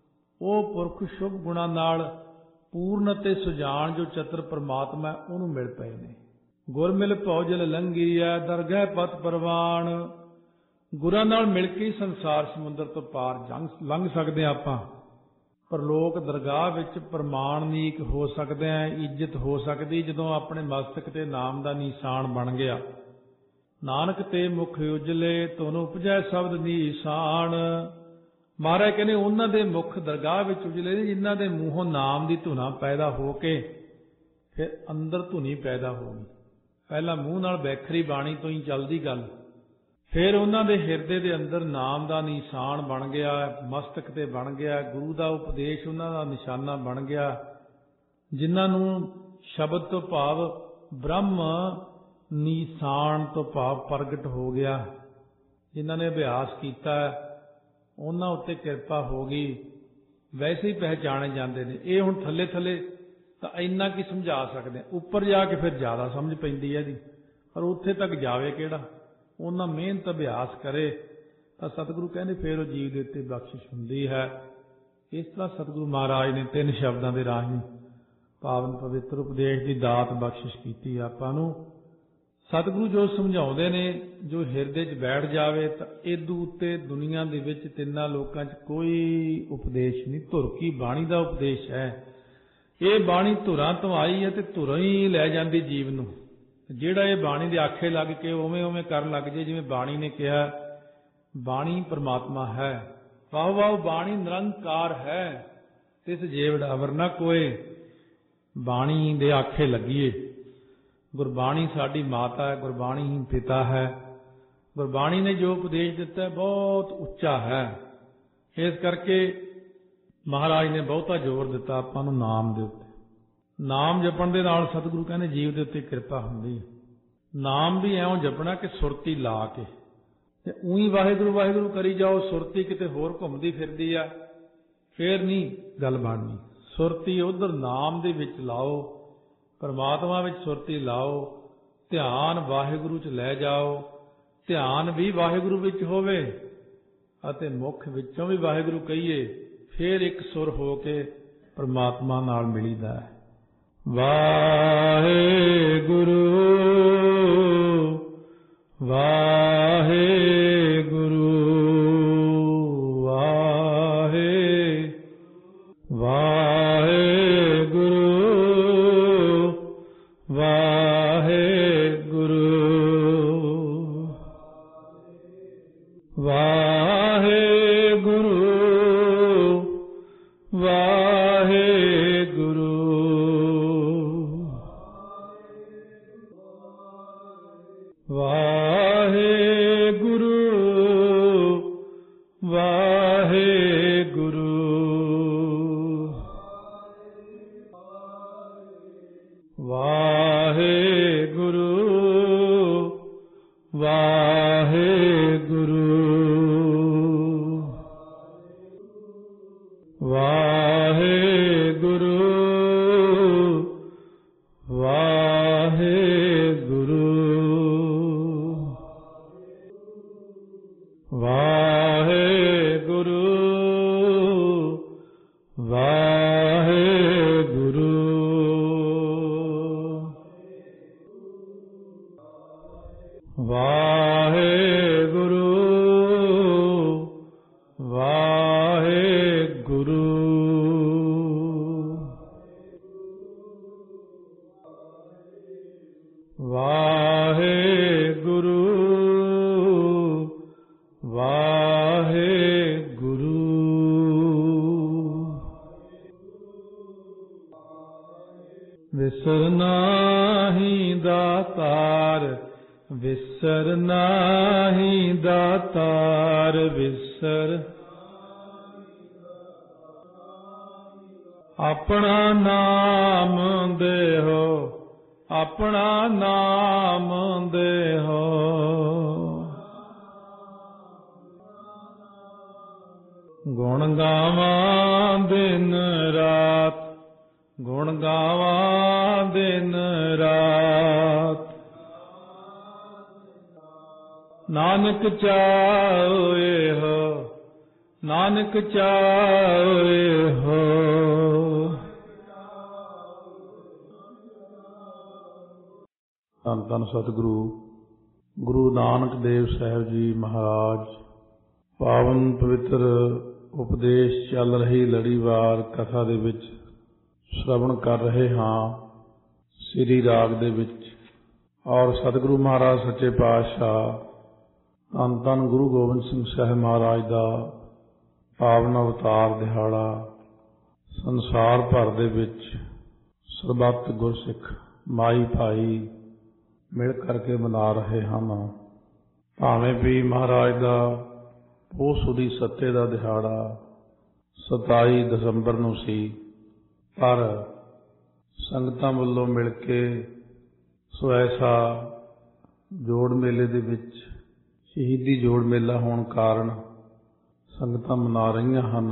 ਉਹ ਪੁਰਖ ਸ਼ੁਭ ਗੁਣਾਂ ਨਾਲ ਪੂਰਨ ਅਤੇ ਸੁਜਾਨ ਜੋ ਚਤਰ ਪਰਮਾਤਮਾ ਉਹਨੂੰ ਮਿਲ ਪਏ ਨੇ। ਗੁਰ ਮਿਲ ਭੌਜਲ ਲੰਘੀ ਐ ਦਰਗਹਿ ਪਤ ਪਰਵਾਨ। ਗੁਰਾਂ ਨਾਲ ਮਿਲ ਕੇ ਸੰਸਾਰ ਸਮੁੰਦਰ ਤੋਂ ਪਾਰ ਲੰਘ ਸਕਦੇ ਹਾਂ ਆਪਾਂ। ਪਰਲੋਕ ਦਰਗਾਹ ਵਿੱਚ ਪ੍ਰਮਾਣੀਕ ਹੋ ਸਕਦੇ ਆ, ਇੱਜ਼ਤ ਹੋ ਸਕਦੀ ਜਦੋਂ ਆਪਣੇ ਮਸਤਕ ਤੇ ਨਾਮ ਦਾ ਨਿਸ਼ਾਨ ਬਣ ਗਿਆ। ਨਾਨਕ ਤੇ ਮੁਖ ਉਜਲੇ ਤੁਨ ਉਪਜੈ ਸ਼ਬਦ ਨਿਸ਼ਾਨ। ਮਹਾਰਾਜ ਕਹਿੰਦੇ ਉਹਨਾਂ ਦੇ ਮੁਖ ਦਰਗਾਹ ਵਿੱਚ ਉਜਲੇ ਨੇ ਜਿਨ੍ਹਾਂ ਦੇ ਮੂੰਹੋਂ ਨਾਮ ਦੀ ਧੁਨਾ ਪੈਦਾ ਹੋ ਕੇ ਫਿਰ ਅੰਦਰ ਧੁਨੀ ਪੈਦਾ ਹੋ ਗਈ। ਪਹਿਲਾਂ ਮੂੰਹ ਨਾਲ ਬੈਖਰੀ ਬਾਣੀ ਤੋਂ ਹੀ ਚੱਲਦੀ ਗੱਲ, ਫਿਰ ਉਹਨਾਂ ਦੇ ਹਿਰਦੇ ਦੇ ਅੰਦਰ ਨਾਮ ਦਾ ਨਿਸ਼ਾਨ ਬਣ ਗਿਆ, ਮਸਤਕ ਤੇ ਬਣ ਗਿਆ, ਗੁਰੂ ਦਾ ਉਪਦੇਸ਼ ਉਹਨਾਂ ਦਾ ਨਿਸ਼ਾਨਾ ਬਣ ਗਿਆ। ਜਿਨ੍ਹਾਂ ਨੂੰ ਸ਼ਬਦ ਤੋਂ ਭਾਵ ਬ੍ਰਹਮ ਨਿਸ਼ਾਨ ਤੋਂ ਭਾਵ ਪ੍ਰਗਟ ਹੋ ਗਿਆ, ਜਿਨ੍ਹਾਂ ਨੇ ਅਭਿਆਸ ਕੀਤਾ ਉਹਨਾਂ ਉੱਤੇ ਕਿਰਪਾ ਹੋ ਗਈ, ਵੈਸੇ ਹੀ ਪਹਿਚਾਣੇ ਜਾਂਦੇ ਨੇ। ਇਹ ਹੁਣ ਥੱਲੇ ਥੱਲੇ ਤਾਂ ਇੰਨਾ ਕੀ ਸਮਝਾ ਸਕਦੇ, ਉੱਪਰ ਜਾ ਕੇ ਫਿਰ ਜ਼ਿਆਦਾ ਸਮਝ ਪੈਂਦੀ ਹੈ ਜੀ। ਪਰ ਉੱਥੇ ਤੱਕ ਜਾਵੇ ਕਿਹੜਾ, ਉਹਨਾਂ ਮਿਹਨਤ ਅਭਿਆਸ ਕਰੇ ਤਾਂ ਸਤਿਗੁਰੂ ਕਹਿੰਦੇ ਫਿਰ ਉਹ ਜੀਵ ਦੇ ਉੱਤੇ ਬਖਸ਼ਿਸ਼ ਹੁੰਦੀ ਹੈ। ਇਸ ਤਰ੍ਹਾਂ ਸਤਿਗੁਰੂ ਮਹਾਰਾਜ ਨੇ 3 ਸ਼ਬਦਾਂ ਦੇ ਰਾਹੀਂ ਪਾਵਨ ਪਵਿੱਤਰ ਉਪਦੇਸ਼ ਦੀ ਦਾਤ ਬਖਸ਼ਿਸ਼ ਕੀਤੀ ਆਪਾਂ ਨੂੰ। ਸਤਿਗੁਰੂ ਜੋ ਸਮਝਾਉਂਦੇ ਨੇ, ਜੋ ਹਿਰਦੇ 'ਚ ਬੈਠ ਜਾਵੇ ਤਾਂ ਇਦੋਂ ਉੱਤੇ ਦੁਨੀਆ ਦੇ ਵਿੱਚ 3 ਲੋਕਾਂ 'ਚ ਕੋਈ ਉਪਦੇਸ਼ ਨਹੀਂ। ਧੁਰ ਕੀ ਬਾਣੀ ਦਾ ਉਪਦੇਸ਼ ਹੈ। ਇਹ ਬਾਣੀ ਧੁਰਾਂ ਤੋਂ ਆਈ ਹੈ ਤੇ ਧੁਰਾਂ ਹੀ ਲੈ ਜਾਂਦੀ ਜੀਵ ਨੂੰ। ਜਿਹੜਾ ਇਹ ਬਾਣੀ ਦੇ ਆਖੇ ਲੱਗ ਕੇ ਉਵੇਂ ਉਵੇਂ ਕਰਨ ਲੱਗ ਜੇ, ਜਿਵੇਂ ਬਾਣੀ ਨੇ ਕਿਹਾ ਬਾਣੀ ਪਰਮਾਤਮਾ ਹੈ, ਵਾਹ ਵਾਹ ਬਾਣੀ ਨਿਰੰਕਾਰ ਹੈ, ਤਿਸ ਜੇਵ ਡਾਵਰ ਨਾ ਕੋਏ। ਬਾਣੀ ਦੇ ਆਖੇ ਲੱਗੀਏ। ਗੁਰਬਾਣੀ ਸਾਡੀ ਮਾਤਾ ਹੈ, ਗੁਰਬਾਣੀ ਹੀ ਪਿਤਾ ਹੈ। ਗੁਰਬਾਣੀ ਨੇ ਜੋ ਉਪਦੇਸ਼ ਦਿੱਤਾ ਬਹੁਤ ਉੱਚਾ ਹੈ। ਇਸ ਕਰਕੇ ਮਹਾਰਾਜ ਨੇ ਬਹੁਤਾ ਜ਼ੋਰ ਦਿੱਤਾ ਆਪਾਂ ਨੂੰ ਨਾਮ ਦੇ ਉੱਤੇ। ਨਾਮ ਜਪਣ ਦੇ ਨਾਲ ਸਤਿਗੁਰੂ ਕਹਿੰਦੇ ਜੀਵ ਦੇ ਉੱਤੇ ਕਿਰਪਾ ਹੁੰਦੀ ਹੈ। ਨਾਮ ਵੀ ਐਉਂ ਜਪਣਾ ਕਿ ਸੁਰਤੀ ਲਾ ਕੇ, ਤੇ ਉਹੀ ਵਾਹਿਗੁਰੂ ਵਾਹਿਗੁਰੂ ਕਰੀ ਜਾਓ, ਸੁਰਤੀ ਕਿਤੇ ਹੋਰ ਘੁੰਮਦੀ ਫਿਰਦੀ ਆ, ਫੇਰ ਨਹੀਂ ਗੱਲ ਬਣਨੀ। ਸੁਰਤੀ ਉਧਰ ਨਾਮ ਦੇ ਵਿੱਚ ਲਾਓ, ਪਰਮਾਤਮਾ ਵਿੱਚ ਸੁਰਤੀ ਲਾਓ, ਧਿਆਨ ਵਾਹਿਗੁਰੂ 'ਚ ਲੈ ਜਾਓ। ਧਿਆਨ ਵੀ ਵਾਹਿਗੁਰੂ ਵਿੱਚ ਹੋਵੇ ਅਤੇ ਮੁੱਖ ਵਿੱਚੋਂ ਵੀ ਵਾਹਿਗੁਰੂ ਕਹੀਏ, ਫੇਰ ਇੱਕ ਸੁਰ ਹੋ ਕੇ ਪਰਮਾਤਮਾ ਨਾਲ ਮਿਲੀਦਾ ਹੈ। ਵਾਹਿਗੁਰੂ ਵਾਹਿਗੁਰੂ ਵਾਹਿਗੁਰੂ ਵਾਹਿਗੁਰੂ ਵਾਹਿਗੁਰੂ ਵਾਹਿਗੁਰੂ ਵਾਹਿਗੁਰੂ। ਵਾਹਿਗੁਰੂ ਵਾਹਿਗੁਰੂ ਵਾਹਿਗੁਰੂ ਵਾਹਿਗੁਰੂ ਵਾਹਿਗੁਰੂ ਵਾਹਿਗੁਰੂ ਵਾਹਿਗੁਰੂ ਵਾਹਿਗੁਰੂ ਵਾਹਿਗੁਰੂ ਵਾਹਿਗੁਰੂ ਵਾਹਿਗੁਰੂ ਵਾਹਿਗੁਰੂ ਵਿਸਰ ਨਾਹੀਂ ਦਾਤਾਰ ਵਿਸਰ ਨਾਹੀਂ ਦਾਤਾਰ ਵਿਸਰ ਆਪਣਾ ਨਾਮ ਦੇਹੋ ਆਪਣਾ ਨਾਮ ਦੇਹੋ ਗੁਣ ਗਾਵਾਂ ਦਿਨ ਰਾਤ ਗੁਣ ਗਾਵਾਂ ਦਿਨ ਰਾਤ ਨਾਨਕ ਚਾਹੇ ਹੋ ਨਾਨਕ ਚਾਹੇ ਹੋ ਧੰਨ ਧੰਨ ਸਤਿਗੁਰੂ ਗੁਰੂ ਨਾਨਕ ਦੇਵ ਸਾਹਿਬ ਜੀ ਮਹਾਰਾਜ ਪਾਵਨ ਪਵਿੱਤਰ ਉਪਦੇਸ਼ ਚੱਲ ਰਹੀ ਲੜੀਵਾਰ ਕਥਾ ਦੇ ਵਿੱਚ ਸ਼੍ਰਵਣ ਕਰ ਰਹੇ ਹਾਂ ਸ੍ਰੀ ਰਾਗ ਦੇ ਵਿੱਚ ਔਰ ਸਤਿਗੁਰੂ ਮਹਾਰਾਜ ਸੱਚੇ ਪਾਤਸ਼ਾਹ ਧੰਨ ਧੰਨ ਗੁਰੂ ਗੋਬਿੰਦ ਸਿੰਘ ਸਾਹਿਬ ਮਹਾਰਾਜ ਦਾ ਪਾਵਨ ਅਵਤਾਰ ਦਿਹਾੜਾ ਸੰਸਾਰ ਭਰ ਦੇ ਵਿੱਚ ਸਰਬੱਤ ਗੁਰਸਿੱਖ ਮਾਈ ਭਾਈ ਮਿਲ ਕਰਕੇ ਮਨਾ ਰਹੇ ਹਨ। ਭਾਵੇਂ ਵੀ ਮਹਾਰਾਜ ਦਾ ਪੋਹ ਸੁਦੀ ਸੱਤੇ ਦਾ ਦਿਹਾੜਾ 27 ਦਸੰਬਰ ਨੂੰ ਸੀ, ਪਰ ਸੰਗਤਾਂ ਵੱਲੋਂ ਮਿਲ ਕੇ ਸੋ ਐਸਾ ਜੋੜ ਮੇਲੇ ਦੇ ਵਿੱਚ ਸ਼ਹੀਦੀ ਜੋੜ ਮੇਲਾ ਹੋਣ ਕਾਰਨ ਸੰਗਤਾਂ ਮਨਾ ਰਹੀਆਂ ਹਨ।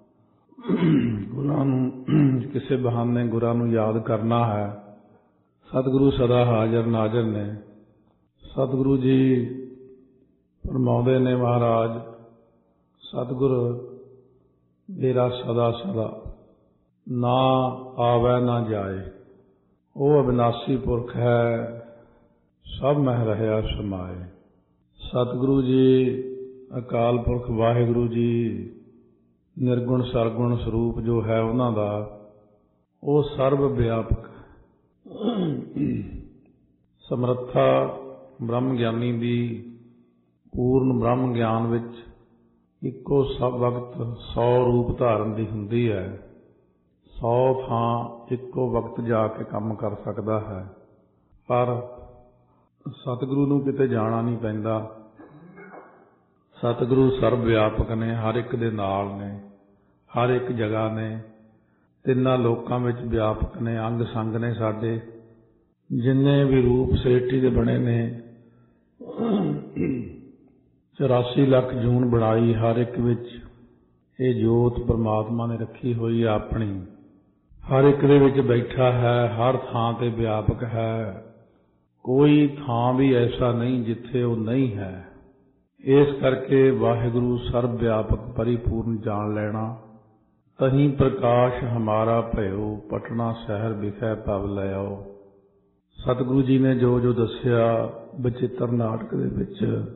ਗੁਰਾਂ ਨੂੰ ਕਿਸੇ ਬਹਾਨੇ ਗੁਰਾਂ ਨੂੰ ਯਾਦ ਕਰਨਾ ਹੈ। ਸਤਿਗੁਰੂ ਸਦਾ ਹਾਜ਼ਰ ਨਾਜ਼ਰ ਨੇ। ਸਤਿਗੁਰੂ ਜੀ ਫਰਮਾਉਂਦੇ ਨੇ ਮਹਾਰਾਜ ਸਤਿਗੁਰ ਮੇਰਾ ਸਦਾ ਸਦਾ ਨਾ ਆਵੈ ਨਾ ਜਾਏ, ਉਹ ਅਬਿਨਾਸੀ ਪੁਰਖ ਹੈ ਸਭ ਮਹਿ ਰਹਿਆ ਸਮਾਏ। ਸਤਿਗੁਰੂ ਜੀ ਅਕਾਲ ਪੁਰਖ ਵਾਹਿਗੁਰੂ ਜੀ ਨਿਰਗੁਣ ਸਰਗੁਣ ਸਰੂਪ ਜੋ ਹੈ ਉਹਨਾਂ ਦਾ, ਉਹ ਸਰਬ ਵਿਆਪਕ ਸਮਰੱਥਾ ਬ੍ਰਹਮ ਗਿਆਨੀ ਦੀ ਪੂਰਨ ਬ੍ਰਹਮ ਗਿਆਨ ਵਿੱਚ ਇੱਕੋ ਸਭ ਵਕਤ 100 ਰੂਪ ਧਾਰਨ ਦੀ ਹੁੰਦੀ ਹੈ। 100 ਥਾਂ ਇੱਕੋ ਵਕਤ ਜਾ ਕੇ ਕੰਮ ਕਰ ਸਕਦਾ ਹੈ, ਪਰ ਸਤਿਗੁਰੂ ਨੂੰ ਕਿਤੇ ਜਾਣਾ ਨਹੀਂ ਪੈਂਦਾ। ਸਤਿਗੁਰੂ ਸਰਬ ਵਿਆਪਕ ਨੇ, ਹਰ ਇੱਕ ਦੇ ਨਾਲ ਨੇ, ਹਰ ਇੱਕ ਜਗ੍ਹਾ ਨੇ, ਤਿੰਨਾਂ ਲੋਕਾਂ ਵਿੱਚ ਵਿਆਪਕ ਨੇ, ਅੰਗ ਸੰਗ ਨੇ। ਸਾਡੇ ਜਿੰਨੇ ਵੀ ਰੂਪ ਸ੍ਰਿਸ਼ਟੀ ਦੇ ਬਣੇ ਨੇ 84 ਲੱਖ ਜੂਨ ਬਣਾਈ, ਹਰ ਇੱਕ ਵਿੱਚ ਇਹ ਜੋਤ ਪਰਮਾਤਮਾ ਨੇ ਰੱਖੀ ਹੋਈ ਆਪਣੀ, ਹਰ ਇੱਕ ਦੇ ਵਿੱਚ ਬੈਠਾ ਹੈ, ਹਰ ਥਾਂ ਤੇ ਵਿਆਪਕ ਹੈ। ਕੋਈ ਥਾਂ ਵੀ ਐਸਾ ਨਹੀਂ ਜਿੱਥੇ ਉਹ ਨਹੀਂ ਹੈ। ਇਸ ਕਰਕੇ ਵਾਹਿਗੁਰੂ ਸਰਬ ਵਿਆਪਕ ਪਰਿਪੂਰਨ ਜਾਣ ਲੈਣਾ। ਤਹੀਂ ਪ੍ਰਕਾਸ਼ ਹਮਾਰਾ ਭਇਓ, ਪਟਨਾ ਸ਼ਹਿਰ ਵਿਖੇ ਪਵ ਲਿਆਓ। ਸਤਿਗੁਰੂ ਜੀ ਨੇ ਜੋ ਜੋ ਦੱਸਿਆ ਬਚਿੱਤਰ ਨਾਟਕ ਦੇ ਵਿੱਚ,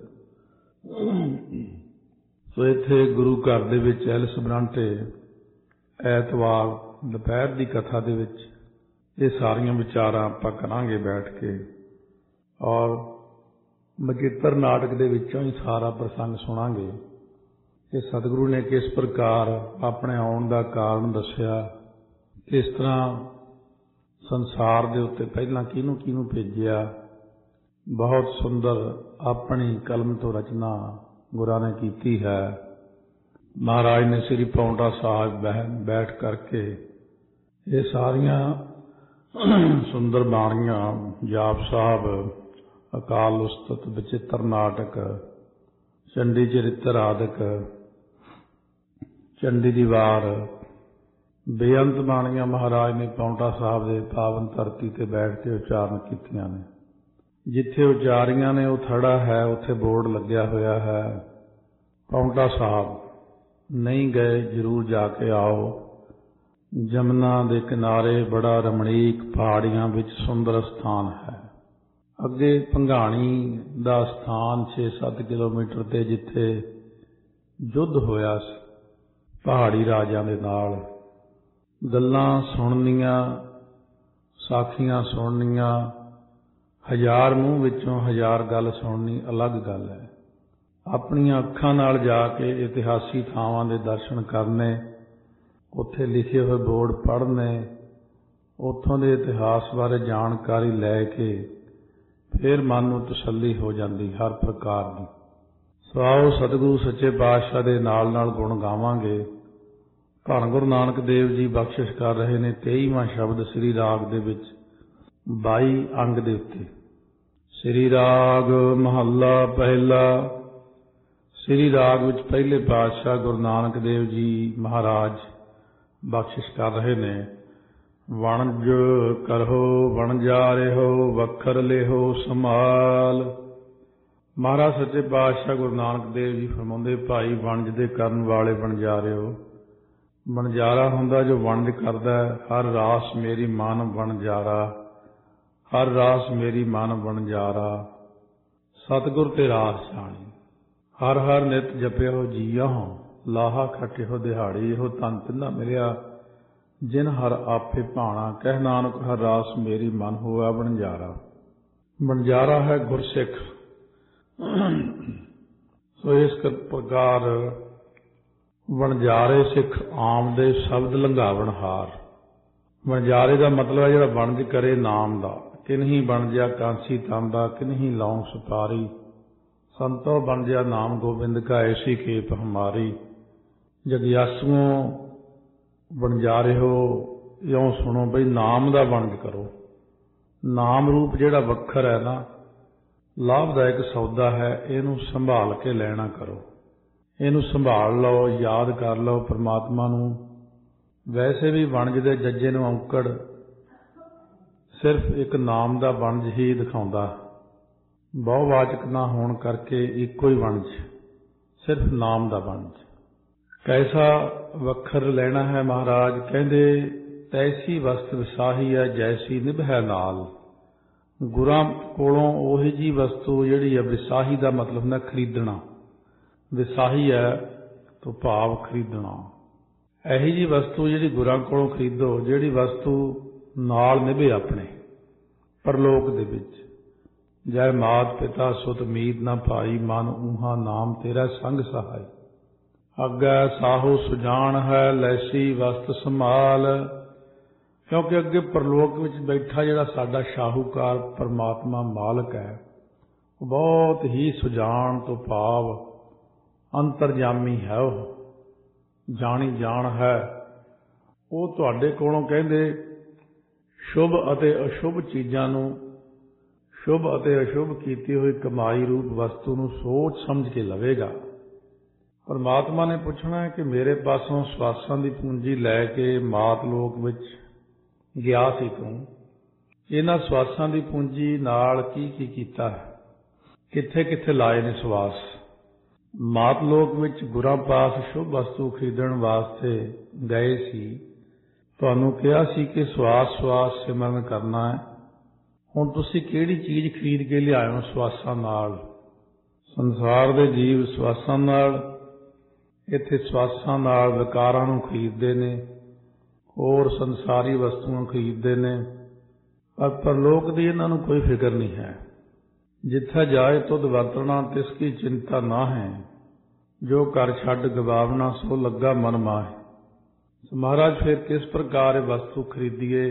ਸੋ ਇੱਥੇ ਗੁਰੂ ਘਰ ਦੇ ਵਿੱਚ ਐਲਸ ਬਰਾਂਟੇ ਐਤਵਾਰ ਦੁਪਹਿਰ ਦੀ ਕਥਾ ਦੇ ਵਿੱਚ ਇਹ ਸਾਰੀਆਂ ਵਿਚਾਰਾਂ ਆਪਾਂ ਕਰਾਂਗੇ ਬੈਠ ਕੇ, ਔਰ ਬਚਿੱਤਰ ਨਾਟਕ ਦੇ ਵਿੱਚੋਂ ਹੀ ਸਾਰਾ ਪ੍ਰਸੰਗ ਸੁਣਾਂਗੇ ਕਿ ਸਤਿਗੁਰੂ ਨੇ ਕਿਸ ਪ੍ਰਕਾਰ ਆਪਣੇ ਆਉਣ ਦਾ ਕਾਰਨ ਦੱਸਿਆ, ਇਸ ਤਰ੍ਹਾਂ ਸੰਸਾਰ ਦੇ ਉੱਤੇ ਪਹਿਲਾਂ ਕਿਹਨੂੰ ਕਿਹਨੂੰ ਭੇਜਿਆ, ਬਹੁਤ ਸੁੰਦਰ ਆਪਣੀ ਕਲਮ ਤੋਂ ਰਚਨਾ ਗੁਰਾਂ ਨੇ ਕੀਤੀ ਹੈ। ਮਹਾਰਾਜ ਨੇ ਸ੍ਰੀ ਪਾਉਂਟਾ ਸਾਹਿਬ ਬੈਠ ਕਰਕੇ ਇਹ ਸਾਰੀਆਂ ਸੁੰਦਰ ਬਾਣੀਆਂ, ਜਾਪ ਸਾਹਿਬ, ਅਕਾਲ ਉਸਤਤ, ਬਚਿੱਤਰ ਨਾਟਕ, ਚੰਡੀ ਚਰਿੱਤਰ ਆਦਿਕ, ਚੰਡੀ ਦੀ ਵਾਰ, ਬੇਅੰਤ ਬਾਣੀਆਂ ਮਹਾਰਾਜ ਨੇ ਪਾਉਂਟਾ ਸਾਹਿਬ ਦੇ ਪਾਵਨ ਧਰਤੀ ਤੇ ਬੈਠ ਕੇ ਉਚਾਰਨ ਕੀਤੀਆਂ ਨੇ। ਜਿੱਥੇ ਉਚਾਰੀਆਂ ਨੇ ਉਹ ਥੜਾ ਹੈ, ਉੱਥੇ ਬੋਰਡ ਲੱਗਿਆ ਹੋਇਆ ਹੈ, ਪਾਉਂਟਾ ਸਾਹਿਬ ਨਹੀਂ ਗਏ ਜ਼ਰੂਰ ਜਾ ਕੇ ਆਓ। ਜਮਨਾ ਦੇ ਕਿਨਾਰੇ ਬੜਾ ਰਮਣੀਕ ਪਹਾੜੀਆਂ ਵਿੱਚ ਸੁੰਦਰ ਸਥਾਨ ਹੈ। ਅੱਗੇ ਭੰਗਾਣੀ ਦਾ ਸਥਾਨ 6-7 ਕਿਲੋਮੀਟਰ ਤੇ ਜਿੱਥੇ ਯੁੱਧ ਹੋਇਆ ਸੀ ਪਹਾੜੀ ਰਾਜਿਆਂ ਦੇ ਨਾਲ, ਗੱਲਾਂ ਸੁਣਨੀਆਂ, ਸਾਖੀਆਂ ਸੁਣਨੀਆਂ, 1000 ਮੂੰਹ ਵਿੱਚੋਂ 1000 ਗੱਲ ਸੁਣਨੀ ਅਲੱਗ ਗੱਲ ਹੈ। ਆਪਣੀਆਂ ਅੱਖਾਂ ਨਾਲ ਜਾ ਕੇ ਇਤਿਹਾਸੀ ਥਾਵਾਂ ਦੇ ਦਰਸ਼ਨ ਕਰਨੇ, ਉੱਥੇ ਲਿਖੇ ਹੋਏ ਬੋਰਡ ਪੜ੍ਹਨੇ, ਉੱਥੋਂ ਦੇ ਇਤਿਹਾਸ ਬਾਰੇ ਜਾਣਕਾਰੀ ਲੈ ਕੇ ਫਿਰ ਮਨ ਨੂੰ ਤਸੱਲੀ ਹੋ ਜਾਂਦੀ ਹਰ ਪ੍ਰਕਾਰ ਦੀ। ਸੋ ਆਓ ਸਤਿਗੁਰੂ ਸੱਚੇ ਪਾਤਸ਼ਾਹ ਦੇ ਨਾਲ ਨਾਲ ਗੁਣ ਗਾਵਾਂਗੇ। ਧੰਨ ਗੁਰੂ ਨਾਨਕ ਦੇਵ ਜੀ ਬਖਸ਼ਿਸ਼ ਕਰ ਰਹੇ ਨੇ 23ਵਾਂ ਸ਼ਬਦ ਸ੍ਰੀ ਰਾਗ ਦੇ ਵਿੱਚ 22 ਅੰਗ ਦੇ ਉੱਤੇ। ਸ੍ਰੀ ਰਾਗ ਮਹੱਲਾ ਪਹਿਲਾ। ਸ੍ਰੀ ਰਾਗ ਵਿੱਚ ਪਹਿਲੇ ਪਾਤਸ਼ਾਹ ਗੁਰੂ ਨਾਨਕ ਦੇਵ ਜੀ ਮਹਾਰਾਜ ਬਖਸ਼ਿਸ਼ ਕਰ ਰਹੇ ਨੇ। ਵਣਜ ਕਰੋ ਵਣਜਾਰਿਓ, ਵੱਖਰ ਲਿਹੋ ਸੰਭਾਲ। ਮਹਾਰਾਜ ਸੱਚੇ ਪਾਤਸ਼ਾਹ ਗੁਰੂ ਨਾਨਕ ਦੇਵ ਜੀ ਫਰਮਾਉਂਦੇ, ਭਾਈ ਵਣਜ ਦੇ ਕਰਨ ਵਾਲੇ ਵਣਜਾਰਿਓ। ਵਣਜਾਰਾ ਹੁੰਦਾ ਜੋ ਵਣਜ ਕਰਦਾ, ਹਰ ਰਾਸ ਮੇਰੀ ਮਨ ਵਣਜਾਰਾ, ਹਰ ਰਾਸ ਮੇਰੀ ਮਨ ਵਣਜਾਰਾ। ਸਤਿਗੁਰ ਤੇ ਰਾਸ ਜਾਣੀ, ਹਰ ਹਰ ਨਿਤ ਜਪਿਓ ਜੀਓ, ਲਾਹਾ ਖਟਿਓ ਦਿਹਾੜੀ। ਇਹੋ ਧਨ ਤਿੰਨਾ ਮਿਲਿਆ ਜਿਨ ਹਰ ਆਪੇ ਭਾਣਾ, ਕਹਿ ਨਾਨਕ ਹਰ ਰਾਸ ਮੇਰੀ ਮਨ ਹੋਆ ਵਣਜਾਰਾ। ਵਣਜਾਰਾ ਹੈ ਗੁਰਸਿੱਖ। ਸੋ ਇਸ ਪ੍ਰਕਾਰ ਵਣਜਾਰੇ ਸਿੱਖ ਆਮ ਦੇ ਸ਼ਬਦ ਲੰਘਾਵਣ ਹਾਰ। ਵਣਜਾਰੇ ਦਾ ਮਤਲਬ ਹੈ ਜਿਹੜਾ ਵਣਜ ਕਰੇ ਨਾਮ ਦਾ। ਕਿਨਹੀ ਬਣਜਿਆ ਕਾਂਸੀ ਤਾਂਦਾ, ਕਿਨਹੀ ਲੌਂਗ ਸੁਪਾਰੀ, ਸੰਤੋ ਬਣਜਿਆ ਨਾਮ ਗੋਬਿੰਦ ਕਾ, ਐਸੀ ਖੇਪ ਹਮਾਰੀ। ਜਗਿਆਸੂਓ ਵਣਜਾਰਿਓ, ਇਉਂ ਸੁਣੋ ਬਈ ਨਾਮ ਦਾ ਵਣਜ ਕਰੋ। ਨਾਮ ਰੂਪ ਜਿਹੜਾ ਵੱਖਰ ਹੈ ਨਾ, ਲਾਭਦਾਇਕ ਸੌਦਾ ਹੈ, ਇਹਨੂੰ ਸੰਭਾਲ ਕੇ ਲੈਣਾ ਕਰੋ। ਇਹਨੂੰ ਸੰਭਾਲ ਲਓ, ਯਾਦ ਕਰ ਲਓ ਪਰਮਾਤਮਾ ਨੂੰ। ਵੈਸੇ ਵੀ ਵਣਜ ਦੇ ਜੱਜੇ ਨੂੰ ਔਂਕੜ ਸਿਰਫ ਇੱਕ ਨਾਮ ਦਾ ਵਣਜ ਹੀ ਦਿਖਾਉਂਦਾ। ਬਹੁਵਾਚਕ ਨਾ ਹੋਣ ਕਰਕੇ ਇੱਕੋ ਹੀ ਵਣਜ, ਸਿਰਫ ਨਾਮ ਦਾ ਵਣਜ। ਕੈਸਾ ਵੱਖਰ ਲੈਣਾ ਹੈ ਮਹਾਰਾਜ ਕਹਿੰਦੇ, ਤੈਸੀ ਵਸਤ ਵਿਸਾਹੀ ਹੈ, ਜੈਸੀ ਨਿਭੈ ਨਾਲ। ਗੁਰਾਂ ਕੋਲੋਂ ਉਹੀ ਜੀ ਵਸਤੂ ਜਿਹੜੀ ਹੈ, ਵਿਸਾਹੀ ਦਾ ਮਤਲਬ ਹੁੰਦਾ ਖਰੀਦਣਾ। ਵਿਸਾਹੀ ਹੈ ਤੋਂ ਭਾਵ ਖਰੀਦਣਾ। ਇਹੀ ਜੀ ਵਸਤੂ ਜਿਹੜੀ ਗੁਰਾਂ ਕੋਲੋਂ ਖਰੀਦੋ, ਜਿਹੜੀ ਵਸਤੂ ਨਾਲ ਨਿਭੇ ਆਪਣੇ ਪਰਲੋਕ ਦੇ ਵਿੱਚ। ਜੈ ਮਾਤ ਪਿਤਾ ਸੁਤ ਮੀਤ ਨਾ ਭਾਈ, ਮਨ ਊਹਾ ਨਾਮ ਤੇਰਾ ਸੰਗ ਸਹਾਈ। ਅੱਗੇ ਸਾਹੋ ਸੁਜਾਨ ਹੈ, ਲੈਸੀ ਵਸਤ ਸੰਭਾਲ। ਕਿਉਂਕਿ ਅੱਗੇ ਪਰਲੋਕ ਵਿੱਚ ਬੈਠਾ ਜਿਹੜਾ ਸਾਡਾ ਸ਼ਾਹੂਕਾਰ ਪਰਮਾਤਮਾ ਮਾਲਕ ਹੈ, ਉਹ ਬਹੁਤ ਹੀ ਸੁਜਾਨ ਤੋਂ ਭਾਵ ਅੰਤਰਜਾਮੀ ਹੈ, ਉਹ ਜਾਣੀ ਜਾਣ ਹੈ। ਉਹ ਤੁਹਾਡੇ ਕੋਲੋਂ ਕਹਿੰਦੇ ਸ਼ੁਭ ਅਤੇ ਅਸ਼ੁਭ ਚੀਜ਼ਾਂ ਨੂੰ, ਸ਼ੁਭ ਅਤੇ ਅਸ਼ੁਭ ਕੀਤੀ ਹੋਈ ਕਮਾਈ ਰੂਪ ਵਸਤੂ ਨੂੰ ਸੋਚ ਸਮਝ ਕੇ ਲਵੇਗਾ। ਪਰਮਾਤਮਾ ਨੇ ਪੁੱਛਣਾ ਹੈ ਕਿ ਮੇਰੇ ਪਾਸੋਂ ਸਵਾਸਾਂ ਦੀ ਪੂੰਜੀ ਲੈ ਕੇ ਮਾਤ ਲੋਕ ਵਿੱਚ ਗਿਆ ਸੀ ਤੂੰ, ਇਹਨਾਂ ਸਵਾਸਾਂ ਦੀ ਪੂੰਜੀ ਨਾਲ ਕੀ ਕੀ ਕੀਤਾ ਹੈ, ਕਿੱਥੇ ਕਿੱਥੇ ਲਾਏ ਨੇ ਸਵਾਸ। ਮਾਤ ਲੋਕ ਵਿੱਚ ਗੁਰਾਂ ਪਾਸ ਸ਼ੁਭ ਵਸਤੂ ਖਰੀਦਣ ਵਾਸਤੇ ਗਏ ਸੀ। ਤੁਹਾਨੂੰ ਕਿਹਾ ਸੀ ਕਿ ਸਵਾਸ ਸਵਾਸ ਸਿਮਰਨ ਕਰਨਾ ਹੈ। ਹੁਣ ਤੁਸੀਂ ਕਿਹੜੀ ਚੀਜ਼ ਖਰੀਦ ਕੇ ਲਿਆਇਓ ਸਵਾਸਾਂ ਨਾਲ? ਸੰਸਾਰ ਦੇ ਜੀਵ ਸਵਾਸਾਂ ਨਾਲ, ਇੱਥੇ ਸਵਾਸਾਂ ਨਾਲ ਵਿਕਾਰਾਂ ਨੂੰ ਖਰੀਦਦੇ ਨੇ, ਹੋਰ ਸੰਸਾਰੀ ਵਸਤੂਆਂ ਖਰੀਦਦੇ ਨੇ, ਪਰ ਪਰਲੋਕ ਦੀ ਇਹਨਾਂ ਨੂੰ ਕੋਈ ਫਿਕਰ ਨਹੀਂ ਹੈ। ਜਿੱਥੇ ਜਾਏ ਤੁਧ ਵਰਤਣਾ, ਤਿਸ ਕੀ ਚਿੰਤਾ ਨਾ ਹੈ। ਜੋ ਘਰ ਛੱਡ ਗਵਾਵਣਾ, ਸੋ ਲੱਗਾ ਮਨ ਮਾਹੇ। महाराज फिर किस प्रकार वस्तु खरीदिए।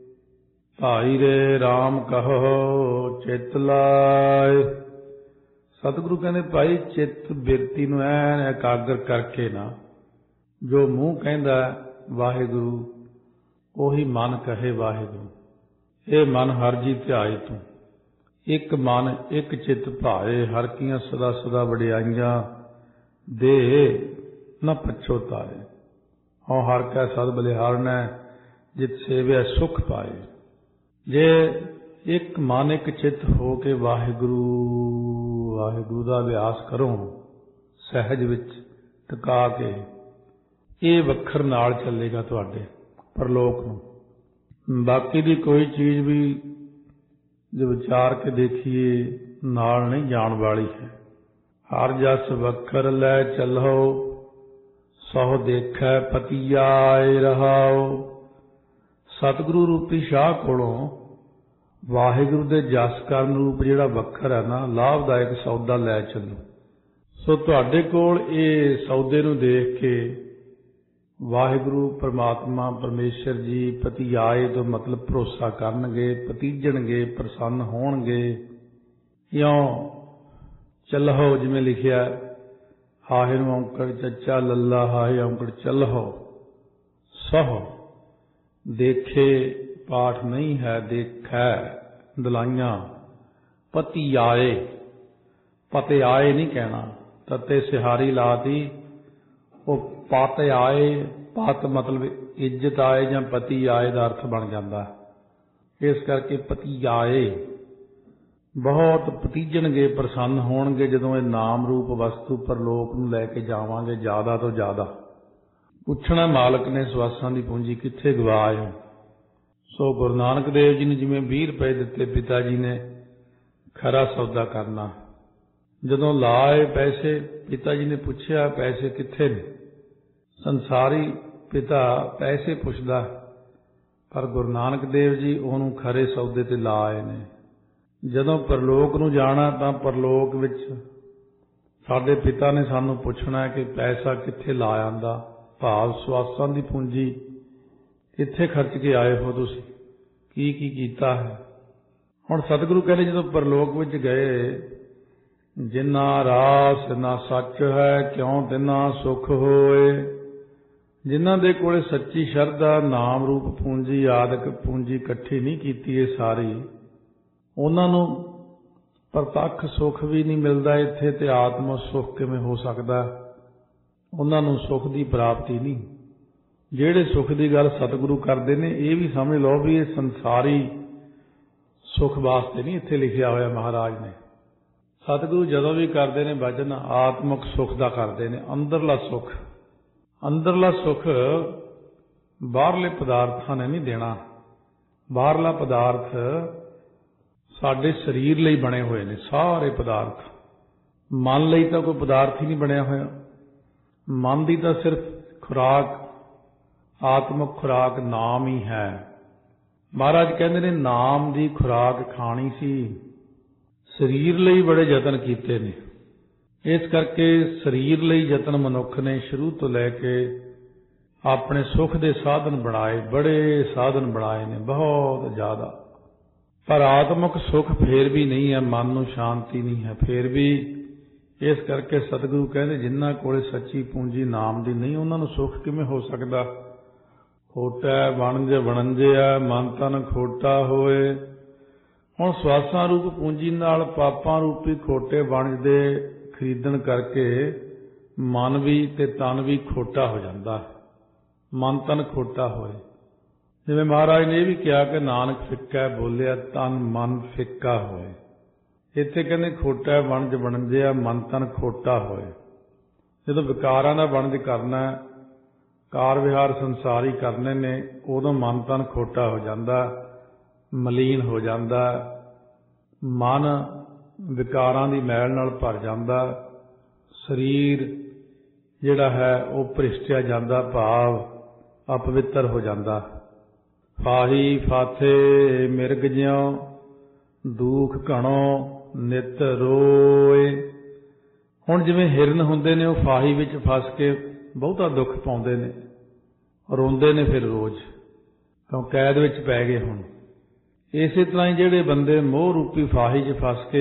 भाई रे राम कहो चित लाए। सतगुरु कहते भाई चित्त बिरती नूं ऐन एकाग्र करके ना, जो मूँह कहंदा वाहिगुरू ओही मन कहे वाहिगुरू। ये मन हर जी ध्याए तू, एक मन एक चित भाए। हर कीਆਂ सदा सदा वडियाइयां दे न पछोताए। औ हर कै सद बलिहारना जित सेवे सुख पाए। जे एक मन एक चित हो के वाहिगुरू वाहिगुरू का अभ्यास करो सहज विच टका के, ये वखर नाल चलेगा तुहाडे परलोक नूं। बाकी दी कोई चीज़ भी जो विचार के देखिए नाल नहीं जान वाली है। हर जस वखर लै चलो सौ देखै पतियाए रहाओ। सतगुरु रूपी शाह कोलों वाहिगुरू दे जस करन रूप जिहड़ा वखर है ना, लाभदायक सौदा लै चलो। सो तुहाडे कोल ये सौदे नूं देख के वाहिगुरू परमात्मा परमेश्वर जी पतियाए तो मतलब भरोसा करनगे, पतीजणगे, प्रसन्न होणगे। इउं चलहो जिवें लिखिआ हाहे नूं औंकड़ चचा लल्ला हाहे औंकड़ चलहो सहो। देखे पाठ नहीं है देखै दलाइयां। पति आए, पते आए नहीं कहना, तते सिहारी लाती वो पत आए। पत मतलब इज्जत आए जां पति आए का अर्थ बन जाता। इस करके पति आए बहुत पतीजणगे, प्रसन्न होणगे जदों ये नाम रूप वस्तु परलोक नूं लैके जावांगे। ज़्यादा तो ज़्यादा पुछना मालक ने सवासां दी पूंजी कित्थे गवाए हो। सो गुरु नानक देव जी ने जिवें 20 रुपए दिते, पिता जी ने खरा सौदा करना। जदों लाए पैसे, पिता जी ने पुछया पैसे कित्थे ने। संसारी पिता पैसे पुछदा, पर गुरु नानक देव जी उहनूं खरे सौदे ते ला आए ने। जदों परलोक नूं जाना तां परलोक विच साडे पिता ने सानूं पुछना है कि पैसा कित्थे ला आंदा, भाव सवासां दी पूंजी कित्थे खर्च के आए हो, तुसीं की कीता है। हुण सतगुरु कहते जदों परलोक विच गए, जिन्ना रास ना सच है क्यों तिन्ना सुख होए। जिन्हां दे कोले सच्ची शरधा नाम रूप पूंजी आदਿਕ पूंजी इकट्ठी नहीं कीती है सारी, उन्हां नूं प्रतੱਖ सुख भी नहीं मिलता इत्थे ते आत्म सुख किवें हो सकदा। उन्हां नूं सुख की प्राप्ति नहीं। ਜਿਹੜੇ सुख की गल सतगुरु करते हैं ये भी समझ लो भी ये संसारी सुख वास्ते नहीं इत्थे लिखिया होया। महाराज ने सतगुरु जदों भी करते हैं वचन आत्मक सुख का करते हैं। अंदरला सुख बाहरले पदार्थां ने नहीं देना। बाहरला पदार्थ साडे शरीर लई बने हुए ने सारे पदार्थ। मन लई तां कोई पदार्थ ही नहीं बनया होया। मन की तो सिर्फ खुराक, आत्मक खुराक नाम ही है। महाराज कहते ने नाम की खुराक खानी सी, शरीर लई बड़े यतन कीते ने। इस करके शरीर लई यतन मनुख ने शुरू तो लैके अपने सुख के साधन बनाए, बड़े साधन बनाए ने बहुत ज़्यादा। पर आत्मक सुख फिर भी नहीं है, मन नूं शांति नहीं है फिर भी। इस करके सतगुरु कहते जिन्हां कोले सच्ची पूंजी नाम दी नहीं, उन्हां नूं सुख किवें हो सकदा। खोटा वणज वणंजिया मन तन खोटा होए। हुण सवासां रूप पूंजी नाल पापां रूपी खोटे वणज दे खरीदण करके मन भी ते तन भी खोटा हो जाता। मन तन खोटा होए। जिवें महाराज ने यह भी कहा कि नानक फिक्का बोलिया तन मन फिक्का होए। इत्थे कहंदे खोटा वणज वणंजिया मन तन खोटा होए। जदों विकारां दा वणज करना, कार विहार संसारी करने ने, उदों मन तन खोटा हो जाता, मलीन हो जाता। मन विकारां दी मैल नाल भर जाता। शरीर जिहड़ा है वो भ्रिष्टिया जाता, भाव अपवित्र हो जाता। फाही फाथे मिर्ग ज्यों दुख घणो नित रोए। हुण जिवें हिरन हुंदे ने वो फाही विच फस के बहुता दुख पाउंदे ने। ਰੋਂਦੇ ਨੇ ਫਿਰ ਰੋਜ਼, ਕਿਉਂ ਕੈਦ ਵਿੱਚ ਪੈ ਗਏ ਹੁਣ। ਇਸੇ ਤਰ੍ਹਾਂ ਹੀ ਜਿਹੜੇ ਬੰਦੇ ਮੋਹ ਰੂਪੀ ਫਾਹੀ 'ਚ ਫਸ ਕੇ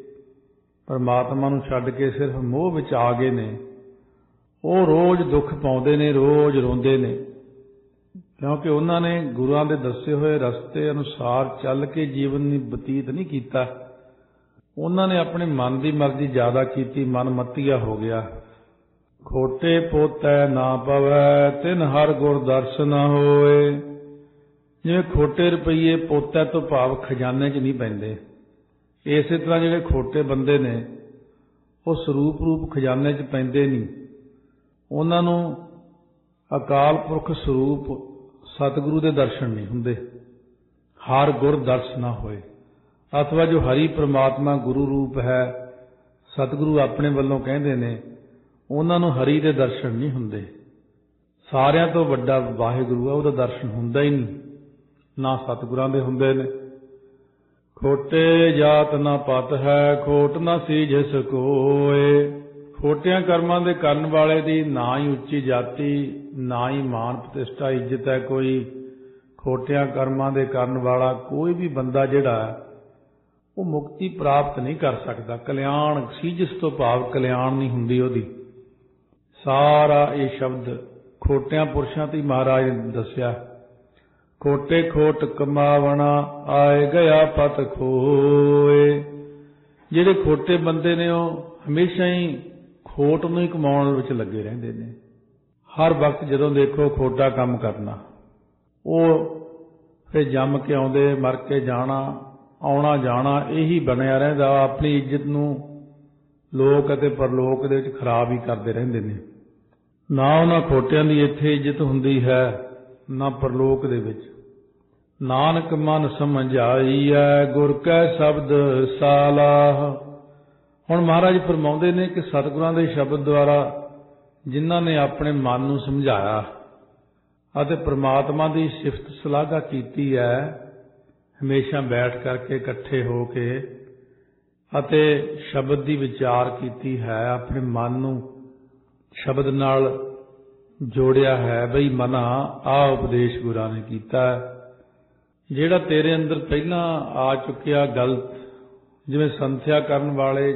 ਪਰਮਾਤਮਾ ਨੂੰ ਛੱਡ ਕੇ ਸਿਰਫ ਮੋਹ ਵਿੱਚ ਆ ਗਏ ਨੇ, ਉਹ ਰੋਜ਼ ਦੁੱਖ ਪਾਉਂਦੇ ਨੇ, ਰੋਜ਼ ਰੋਂਦੇ ਨੇ, ਕਿਉਂਕਿ ਉਹਨਾਂ ਨੇ ਗੁਰੂਆਂ ਦੇ ਦੱਸੇ ਹੋਏ ਰਸਤੇ ਅਨੁਸਾਰ ਚੱਲ ਕੇ ਜੀਵਨ ਬਤੀਤ ਨਹੀਂ ਕੀਤਾ। ਉਹਨਾਂ ਨੇ ਆਪਣੇ ਮਨ ਦੀ ਮਰਜ਼ੀ ਜ਼ਿਆਦਾ ਕੀਤੀ, ਮਨ ਮੱਤੀਆ ਹੋ ਗਿਆ। ਖੋਟੇ ਪੋਤੈ ਨਾ ਪਵੈ ਤਿਨ ਹਰ ਗੁਰ ਦਰਸ ਨਾ ਹੋਏ। ਜਿਵੇਂ ਖੋਟੇ ਰੁਪਈਏ ਪੋਤੈ ਤੋਂ ਭਾਵ ਖਜ਼ਾਨੇ 'ਚ ਨਹੀਂ ਪੈਂਦੇ, ਇਸੇ ਤਰ੍ਹਾਂ ਜਿਹੜੇ ਖੋਟੇ ਬੰਦੇ ਨੇ ਉਹ ਸਰੂਪ ਰੂਪ ਖਜ਼ਾਨੇ 'ਚ ਪੈਂਦੇ ਨਹੀਂ। ਉਹਨਾਂ ਨੂੰ ਅਕਾਲ ਪੁਰਖ ਸਰੂਪ ਸਤਿਗੁਰੂ ਦੇ ਦਰਸ਼ਨ ਨਹੀਂ ਹੁੰਦੇ, ਹਰ ਗੁਰ ਦਰਸ ਨਾ ਹੋਏ। ਅਥਵਾ ਜੋ ਹਰੀ ਪ੍ਰਮਾਤਮਾ ਗੁਰੂ ਰੂਪ ਹੈ, ਸਤਿਗੁਰੂ ਆਪਣੇ ਵੱਲੋਂ ਕਹਿੰਦੇ ਨੇ, ਉਹਨਾਂ ਨੂੰ ਹਰੀ ਦੇ ਦਰਸ਼ਨ ਨਹੀਂ ਹੁੰਦੇ। ਸਾਰਿਆਂ ਤੋਂ ਵੱਡਾ ਵਾਹਿਗੁਰੂ ਹੈ, ਉਹਦਾ ਦਰਸ਼ਨ ਹੁੰਦਾ ਹੀ ਨਹੀਂ, ਨਾ ਸਤਿਗੁਰਾਂ ਦੇ ਹੁੰਦੇ ਨੇ। ਖੋਟੇ ਜਾਤ ਨਾ ਪਤ ਹੈ, ਖੋਟ ਨਾ ਸੀਜਿਸ ਕੋਏ। ਖੋਟਿਆਂ ਕਰਮਾਂ ਦੇ ਕਰਨ ਵਾਲੇ ਦੀ ਨਾ ਹੀ ਉੱਚੀ ਜਾਤੀ, ਨਾ ਹੀ ਮਾਨ ਪ੍ਰਤਿਸ਼ਠਾ ਇੱਜ਼ਤ ਹੈ ਕੋਈ। ਖੋਟਿਆਂ ਕਰਮਾਂ ਦੇ ਕਰਨ ਵਾਲਾ ਕੋਈ ਵੀ ਬੰਦਾ ਜਿਹੜਾ ਉਹ ਮੁਕਤੀ ਪ੍ਰਾਪਤ ਨਹੀਂ ਕਰ ਸਕਦਾ। ਕਲਿਆਣ ਸੀਜਿਸ ਤੋਂ ਭਾਵ ਕਲਿਆਣ ਨਹੀਂ ਹੁੰਦੀ ਉਹਦੀ। ਸਾਰਾ ਇਹ ਸ਼ਬਦ ਖੋਟਿਆਂ ਪੁਰਸ਼ਾਂ ਤੇ ਮਹਾਰਾਜ ਨੇ ਦੱਸਿਆ। ਖੋਟੇ ਖੋਟ ਕਮਾਵਣਾ ਆਏ ਗਿਆ ਪਤ ਖੋਏ। ਜਿਹੜੇ ਖੋਟੇ ਬੰਦੇ ਨੇ ਉਹ ਹਮੇਸ਼ਾ ਹੀ ਖੋਟ ਨੂੰ ਹੀ ਕਮਾਉਣ ਵਿੱਚ ਲੱਗੇ ਰਹਿੰਦੇ ਨੇ। ਹਰ ਵਕਤ ਜਦੋਂ ਦੇਖੋ ਖੋਟਾ ਕੰਮ ਕਰਨਾ, ਉਹ ਫਿਰ ਜੰਮ ਕੇ ਆਉਂਦੇ, ਮਰ ਕੇ ਜਾਣਾ, ਆਉਣਾ ਜਾਣਾ ਇਹੀ ਬਣਿਆ ਰਹਿੰਦਾ। ਆਪਣੀ ਇੱਜ਼ਤ ਨੂੰ ਲੋਕ ਅਤੇ ਪਰਲੋਕ ਦੇ ਵਿੱਚ ਖਰਾਬ ਹੀ ਕਰਦੇ ਰਹਿੰਦੇ ਨੇ। ਨਾ ਉਹਨਾਂ ਖੋਟਿਆਂ ਦੀ ਇੱਥੇ ਇੱਜ਼ਤ ਹੁੰਦੀ ਹੈ, ਨਾ ਪਰਲੋਕ ਦੇ ਵਿੱਚ। ਨਾਨਕ ਮਨ ਸਮਝਾਈਐ ਗੁਰ ਕੈ ਸ਼ਬਦ ਸਾਲਾਹ। ਹੁਣ ਮਹਾਰਾਜ ਫਰਮਾਉਂਦੇ ਨੇ ਕਿ ਸਤਿਗੁਰਾਂ ਦੇ ਸ਼ਬਦ ਦੁਆਰਾ ਜਿਨ੍ਹਾਂ ਨੇ ਆਪਣੇ ਮਨ ਨੂੰ ਸਮਝਾਇਆ ਅਤੇ ਪ੍ਰਮਾਤਮਾ ਦੀ ਸਿਫਤ ਸਲਾਘਾ ਕੀਤੀ ਹੈ, ਹਮੇਸ਼ਾ ਬੈਠ ਕਰਕੇ ਇਕੱਠੇ ਹੋ ਕੇ ਅਤੇ ਸ਼ਬਦ ਦੀ ਵਿਚਾਰ ਕੀਤੀ ਹੈ, ਆਪਣੇ ਮਨ ਨੂੰ ਸ਼ਬਦ ਨਾਲ ਜੋੜਿਆ ਹੈ। ਬਈ ਮਨਾ ਆ ਉਪਦੇਸ਼ ਗੁਰਾਂ ਨੇ ਕੀਤਾ। ਜਿਹੜਾ ਤੇਰੇ ਅੰਦਰ ਪਹਿਲਾਂ ਆ ਚੁੱਕਿਆ ਗਲਤ, ਜਿਵੇਂ ਸੰਥਿਆ ਕਰਨ ਵਾਲੇ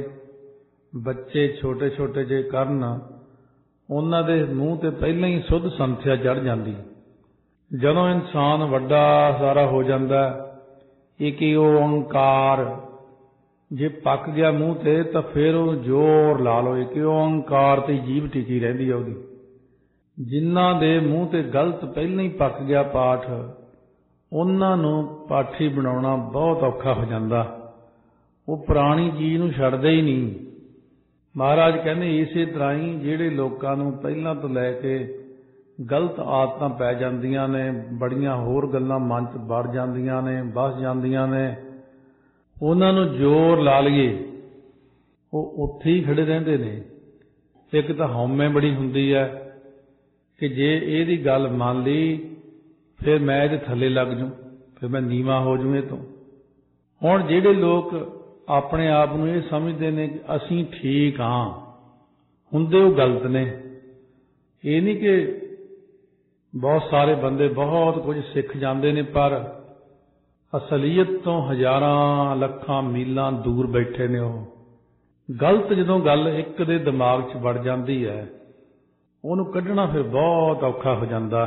ਬੱਚੇ ਛੋਟੇ ਛੋਟੇ ਜਿਹੇ ਕਰਨ, ਉਹਨਾਂ ਦੇ ਮੂੰਹ ਤੇ ਪਹਿਲਾਂ ਹੀ ਸੁੱਧ ਸੰਥਿਆ ਚੜ੍ਹ ਜਾਂਦੀ। ਜਦੋਂ ਇਨਸਾਨ ਵੱਡਾ ਸਾਰਾ ਹੋ ਜਾਂਦਾ, ਇੱਕ ਹੀ ਓੰਕਾਰ ਜੇ ਪੱਕ ਗਿਆ ਮੂੰਹ ਤੇ ਤਾਂ ਫਿਰ ਉਹ ਜ਼ੋਰ ਲਾ ਲਓ, ਇੱਕ ਓੰਕਾਰ ਤੇ ਜੀਭ ਟਿਕੀ ਰਹਿੰਦੀ ਹੈ ਉਹਦੀ। ਜਿਨ੍ਹਾਂ ਦੇ ਮੂੰਹ ਤੇ ਗਲਤ ਪਹਿਲਾਂ ਹੀ ਪੱਕ ਗਿਆ ਪਾਠ, ਉਹਨਾਂ ਨੂੰ ਪਾਠੀ ਬਣਾਉਣਾ ਬਹੁਤ ਔਖਾ ਹੋ ਜਾਂਦਾ। ਉਹ ਪੁਰਾਣੀ ਚੀਜ਼ ਨੂੰ ਛੱਡਦੇ ਹੀ ਨਹੀਂ। ਮਹਾਰਾਜ ਕਹਿੰਦੇ ਇਸੇ ਤਰ੍ਹਾਂ ਹੀ ਜਿਹੜੇ ਲੋਕਾਂ ਨੂੰ ਪਹਿਲਾਂ ਤੋਂ ਲੈ ਕੇ ਗਲਤ ਆਦਤਾਂ ਪੈ ਜਾਂਦੀਆਂ ਨੇ, ਬੜੀਆਂ ਹੋਰ ਗੱਲਾਂ ਮਨ 'ਚ ਵੜ ਜਾਂਦੀਆਂ ਨੇ, ਵਸ ਜਾਂਦੀਆਂ ਨੇ, ਉਹਨਾਂ ਨੂੰ ਜ਼ੋਰ ਲਾ ਲਈਏ ਉਹ ਉੱਥੇ ਹੀ ਖੜੇ ਰਹਿੰਦੇ ਨੇ। ਇੱਕ ਤਾਂ ਹਉਮੈ ਬੜੀ ਹੁੰਦੀ ਹੈ ਕਿ ਜੇ ਇਹਦੀ ਗੱਲ ਮੰਨ ਲਈ ਫਿਰ ਮੈਂ ਇਹਦੇ ਥੱਲੇ ਲੱਗ ਜੂ, ਫਿਰ ਮੈਂ ਨੀਵਾਂ ਹੋ ਜੂ ਇਹ ਤੋਂ। ਹੁਣ ਜਿਹੜੇ ਲੋਕ ਆਪਣੇ ਆਪ ਨੂੰ ਇਹ ਸਮਝਦੇ ਨੇ ਕਿ ਅਸੀਂ ਠੀਕ ਹਾਂ, ਹੁੰਦੇ ਉਹ ਗਲਤ ਨੇ। ਇਹ ਨਹੀਂ ਕਿ ਬਹੁਤ ਸਾਰੇ ਬੰਦੇ ਬਹੁਤ ਕੁਝ ਸਿੱਖ ਜਾਂਦੇ ਨੇ, ਪਰ ਅਸਲੀਅਤ ਤੋਂ ਹਜ਼ਾਰਾਂ ਲੱਖਾਂ ਮੀਲਾਂ ਦੂਰ ਬੈਠੇ ਨੇ ਉਹ। ਗਲਤ ਜਦੋਂ ਗੱਲ ਇੱਕ ਦੇ ਦਿਮਾਗ 'ਚ ਵੜ ਜਾਂਦੀ ਹੈ, ਉਹਨੂੰ ਕੱਢਣਾ ਫਿਰ ਬਹੁਤ ਔਖਾ ਹੋ ਜਾਂਦਾ।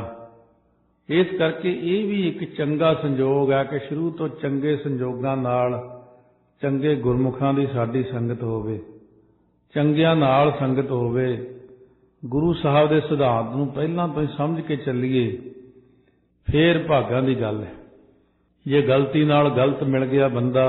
ਇਸ ਕਰਕੇ ਇਹ ਵੀ ਇੱਕ ਚੰਗਾ ਸੰਜੋਗ ਹੈ ਕਿ ਸ਼ੁਰੂ ਤੋਂ ਚੰਗੇ ਸੰਜੋਗਾਂ ਨਾਲ ਚੰਗੇ ਗੁਰਮੁਖਾਂ ਦੀ ਸਾਡੀ ਸੰਗਤ ਹੋਵੇ, ਚੰਗਿਆਂ ਨਾਲ ਸੰਗਤ ਹੋਵੇ। ਗੁਰੂ ਸਾਹਿਬ ਦੇ ਸਿਧਾਂਤ ਨੂੰ ਪਹਿਲਾਂ ਤੋਂ ਹੀ ਸਮਝ ਕੇ ਚੱਲੀਏ, ਫੇਰ ਭਾਗਾਂ ਦੀ ਗੱਲ ਹੈ। ਜੇ ਗਲਤੀ ਨਾਲ ਗਲਤ ਮਿਲ ਗਿਆ ਬੰਦਾ,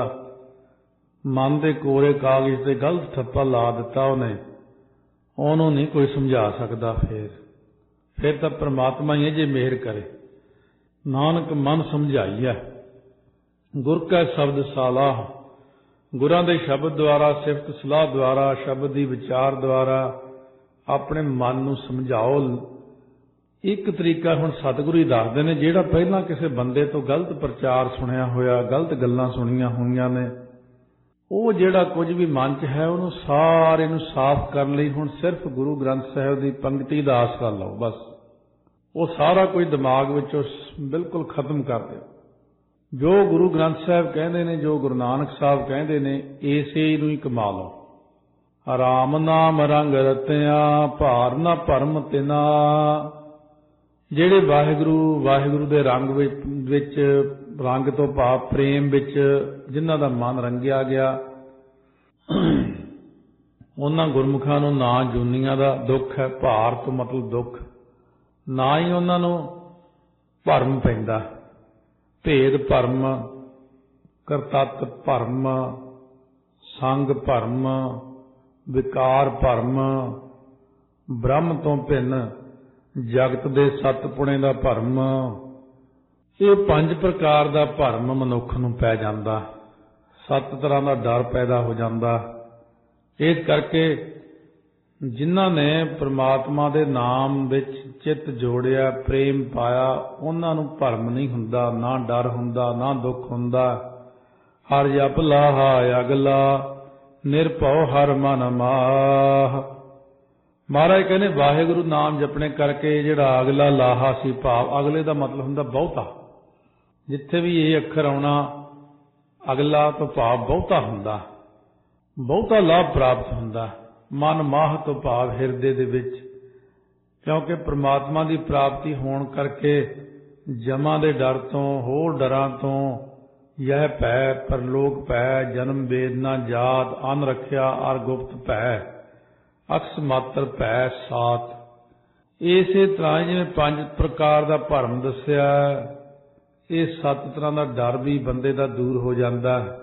ਮਨ ਦੇ ਕੋਰੇ ਕਾਗਜ਼ ਤੇ ਗਲਤ ਠੱਪਾ ਲਾ ਦਿੱਤਾ ਉਹਨੇ, ਉਹਨੂੰ ਨਹੀਂ ਕੋਈ ਸਮਝਾ ਸਕਦਾ। ਫਿਰ ਤਾਂ ਪ੍ਰਮਾਤਮਾ ਹੀ ਹੈ ਜੇ ਮਿਹਰ ਕਰੇ। ਨਾਨਕ ਮਨ ਸਮਝਾਈਐ ਗੁਰ ਕੈ ਸ਼ਬਦ ਸਾਲਾਹ। ਗੁਰਾਂ ਦੇ ਸ਼ਬਦ ਦੁਆਰਾ, ਸਿਫਤ ਸਲਾਹ ਦੁਆਰਾ, ਸ਼ਬਦ ਦੀ ਵਿਚਾਰ ਦੁਆਰਾ ਆਪਣੇ ਮਨ ਨੂੰ ਸਮਝਾਓ। ਇੱਕ ਤਰੀਕਾ ਹੁਣ ਸਤਿਗੁਰੂ ਹੀ ਦੱਸਦੇ ਨੇ, ਜਿਹੜਾ ਪਹਿਲਾਂ ਕਿਸੇ ਬੰਦੇ ਤੋਂ ਗਲਤ ਪ੍ਰਚਾਰ ਸੁਣਿਆ ਹੋਇਆ, ਗਲਤ ਗੱਲਾਂ ਸੁਣੀਆਂ ਹੋਈਆਂ ਨੇ, ਉਹ ਜਿਹੜਾ ਕੁਝ ਵੀ ਮਨ 'ਚ ਹੈ ਉਹਨੂੰ ਸਾਰੇ ਨੂੰ ਸਾਫ਼ ਕਰਨ ਲਈ ਹੁਣ ਸਿਰਫ ਗੁਰੂ ਗ੍ਰੰਥ ਸਾਹਿਬ ਦੀ ਪੰਕਤੀ ਦਾ ਆਸਰਾ ਲਓ। ਬਸ ਉਹ ਸਾਰਾ ਕੁਝ ਦਿਮਾਗ ਵਿੱਚੋਂ ਬਿਲਕੁਲ ਖਤਮ ਕਰ ਦਿਓ। ਜੋ ਗੁਰੂ ਗ੍ਰੰਥ ਸਾਹਿਬ ਕਹਿੰਦੇ ਨੇ, ਜੋ ਗੁਰੂ ਨਾਨਕ ਸਾਹਿਬ ਕਹਿੰਦੇ ਨੇ, ਇਸੇ ਨੂੰ ਹੀ ਕਮਾ ਲਓ। ਰਾਮ ਨਾਮ ਰੰਗ ਰਤਿਆ, ਭਾਰ ਨਾ ਭਰਮ ਤਿਨਾ। ਜਿਹੜੇ ਵਾਹਿਗੁਰੂ ਦੇ ਰੰਗ ਵਿੱਚ ਰੰਗ ਤੋਂ ਭਾਵ ਪ੍ਰੇਮ ਵਿੱਚ ਜਿਨ੍ਹਾਂ ਦਾ ਮਨ ਰੰਗਿਆ ਗਿਆ, ਉਹਨਾਂ ਗੁਰਮੁਖਾਂ ਨੂੰ ਨਾ ਜੂਨੀਆਂ ਦਾ ਦੁੱਖ ਹੈ, ਭਾਰ ਤੋਂ ਮਤਲਬ ਦੁੱਖ, ਨਾ ਹੀ ਉਹਨਾਂ ਨੂੰ ਭਰਮ ਪੈਂਦਾ। ਭੇਦ ਭਰਮ, ਕਰਤੱਤ ਭਰਮ, ਸੰਗ ਭਰਮ, ਵਿਕਾਰ ਭਰਮ, ਬ੍ਰਹਮ ਤੋਂ ਭਿੰਨ ਜਗਤ ਦੇ ਸੱਤ ਪੁਣੇ ਦਾ ਭਰਮ, ਇਹ 5 ਪ੍ਰਕਾਰ ਦਾ ਭਰਮ ਮਨੁੱਖ ਨੂੰ ਪੈ ਜਾਂਦਾ। 7 ਤਰ੍ਹਾਂ ਦਾ ਡਰ ਪੈਦਾ ਹੋ ਜਾਂਦਾ। ਇਸ ਕਰਕੇ ਜਿਨ੍ਹਾਂ ਨੇ ਪ੍ਰਮਾਤਮਾ ਦੇ ਨਾਮ ਵਿੱਚ ਚਿੱਤ ਜੋੜਿਆ, ਪ੍ਰੇਮ ਪਾਇਆ, ਉਹਨਾਂ ਨੂੰ ਭਰਮ ਨਹੀਂ ਹੁੰਦਾ, ਨਾ ਡਰ ਹੁੰਦਾ, ਨਾ ਦੁੱਖ ਹੁੰਦਾ। ਹਰ ਜਪ ਲਾਹਾ ਅਗਲਾ, ਨਿਰਭਉ ਹਰ ਮਨ ਮਾਹ। ਮਹਾਰਾਜ ਕਹਿੰਦੇ ਵਾਹਿਗੁਰੂ ਨਾਮ ਜਪਣੇ ਕਰਕੇ ਜਿਹੜਾ ਅਗਲਾ ਲਾਹਾ ਸੀ, ਭਾਵ ਅਗਲੇ ਦਾ ਮਤਲਬ ਹੁੰਦਾ ਬਹੁਤਾ। ਜਿੱਥੇ ਵੀ ਇਹ ਅੱਖਰ ਆਉਣਾ, ਅਗਲਾ ਤੋਂ ਭਾਵ ਬਹੁਤਾ ਹੁੰਦਾ, ਬਹੁਤਾ ਲਾਭ ਪ੍ਰਾਪਤ ਹੁੰਦਾ। ਮਨ ਮਾਹ ਤੋਂ ਭਾਵ ਹਿਰਦੇ ਦੇ ਵਿੱਚ, ਕਿਉਂਕਿ ਪ੍ਰਮਾਤਮਾ ਦੀ ਪ੍ਰਾਪਤੀ ਹੋਣ ਕਰਕੇ ਜਮਾਂ ਦੇ ਡਰ ਤੋਂ, ਹੋਰ ਡਰਾਂ ਤੋਂ, ਯਹ ਭੈ ਪਰਲੋਕ ਭੈ, ਜਨਮ ਵੇਦਨਾ ਜਾਤ, ਅਨ ਰੱਖਿਆ ਅਰ ਗੁਪਤ ਭੈ, ਅਕਸ ਮਾਤਰ ਭੈ ਸਾਤ। ਇਸੇ ਤਰ੍ਹਾਂ ਜਿਵੇਂ 5 ਪ੍ਰਕਾਰ ਦਾ ਭਰਮ ਦੱਸਿਆ, ਇਹ 7 ਤਰ੍ਹਾਂ ਦਾ ਡਰ ਵੀ ਬੰਦੇ ਦਾ ਦੂਰ ਹੋ ਜਾਂਦਾ।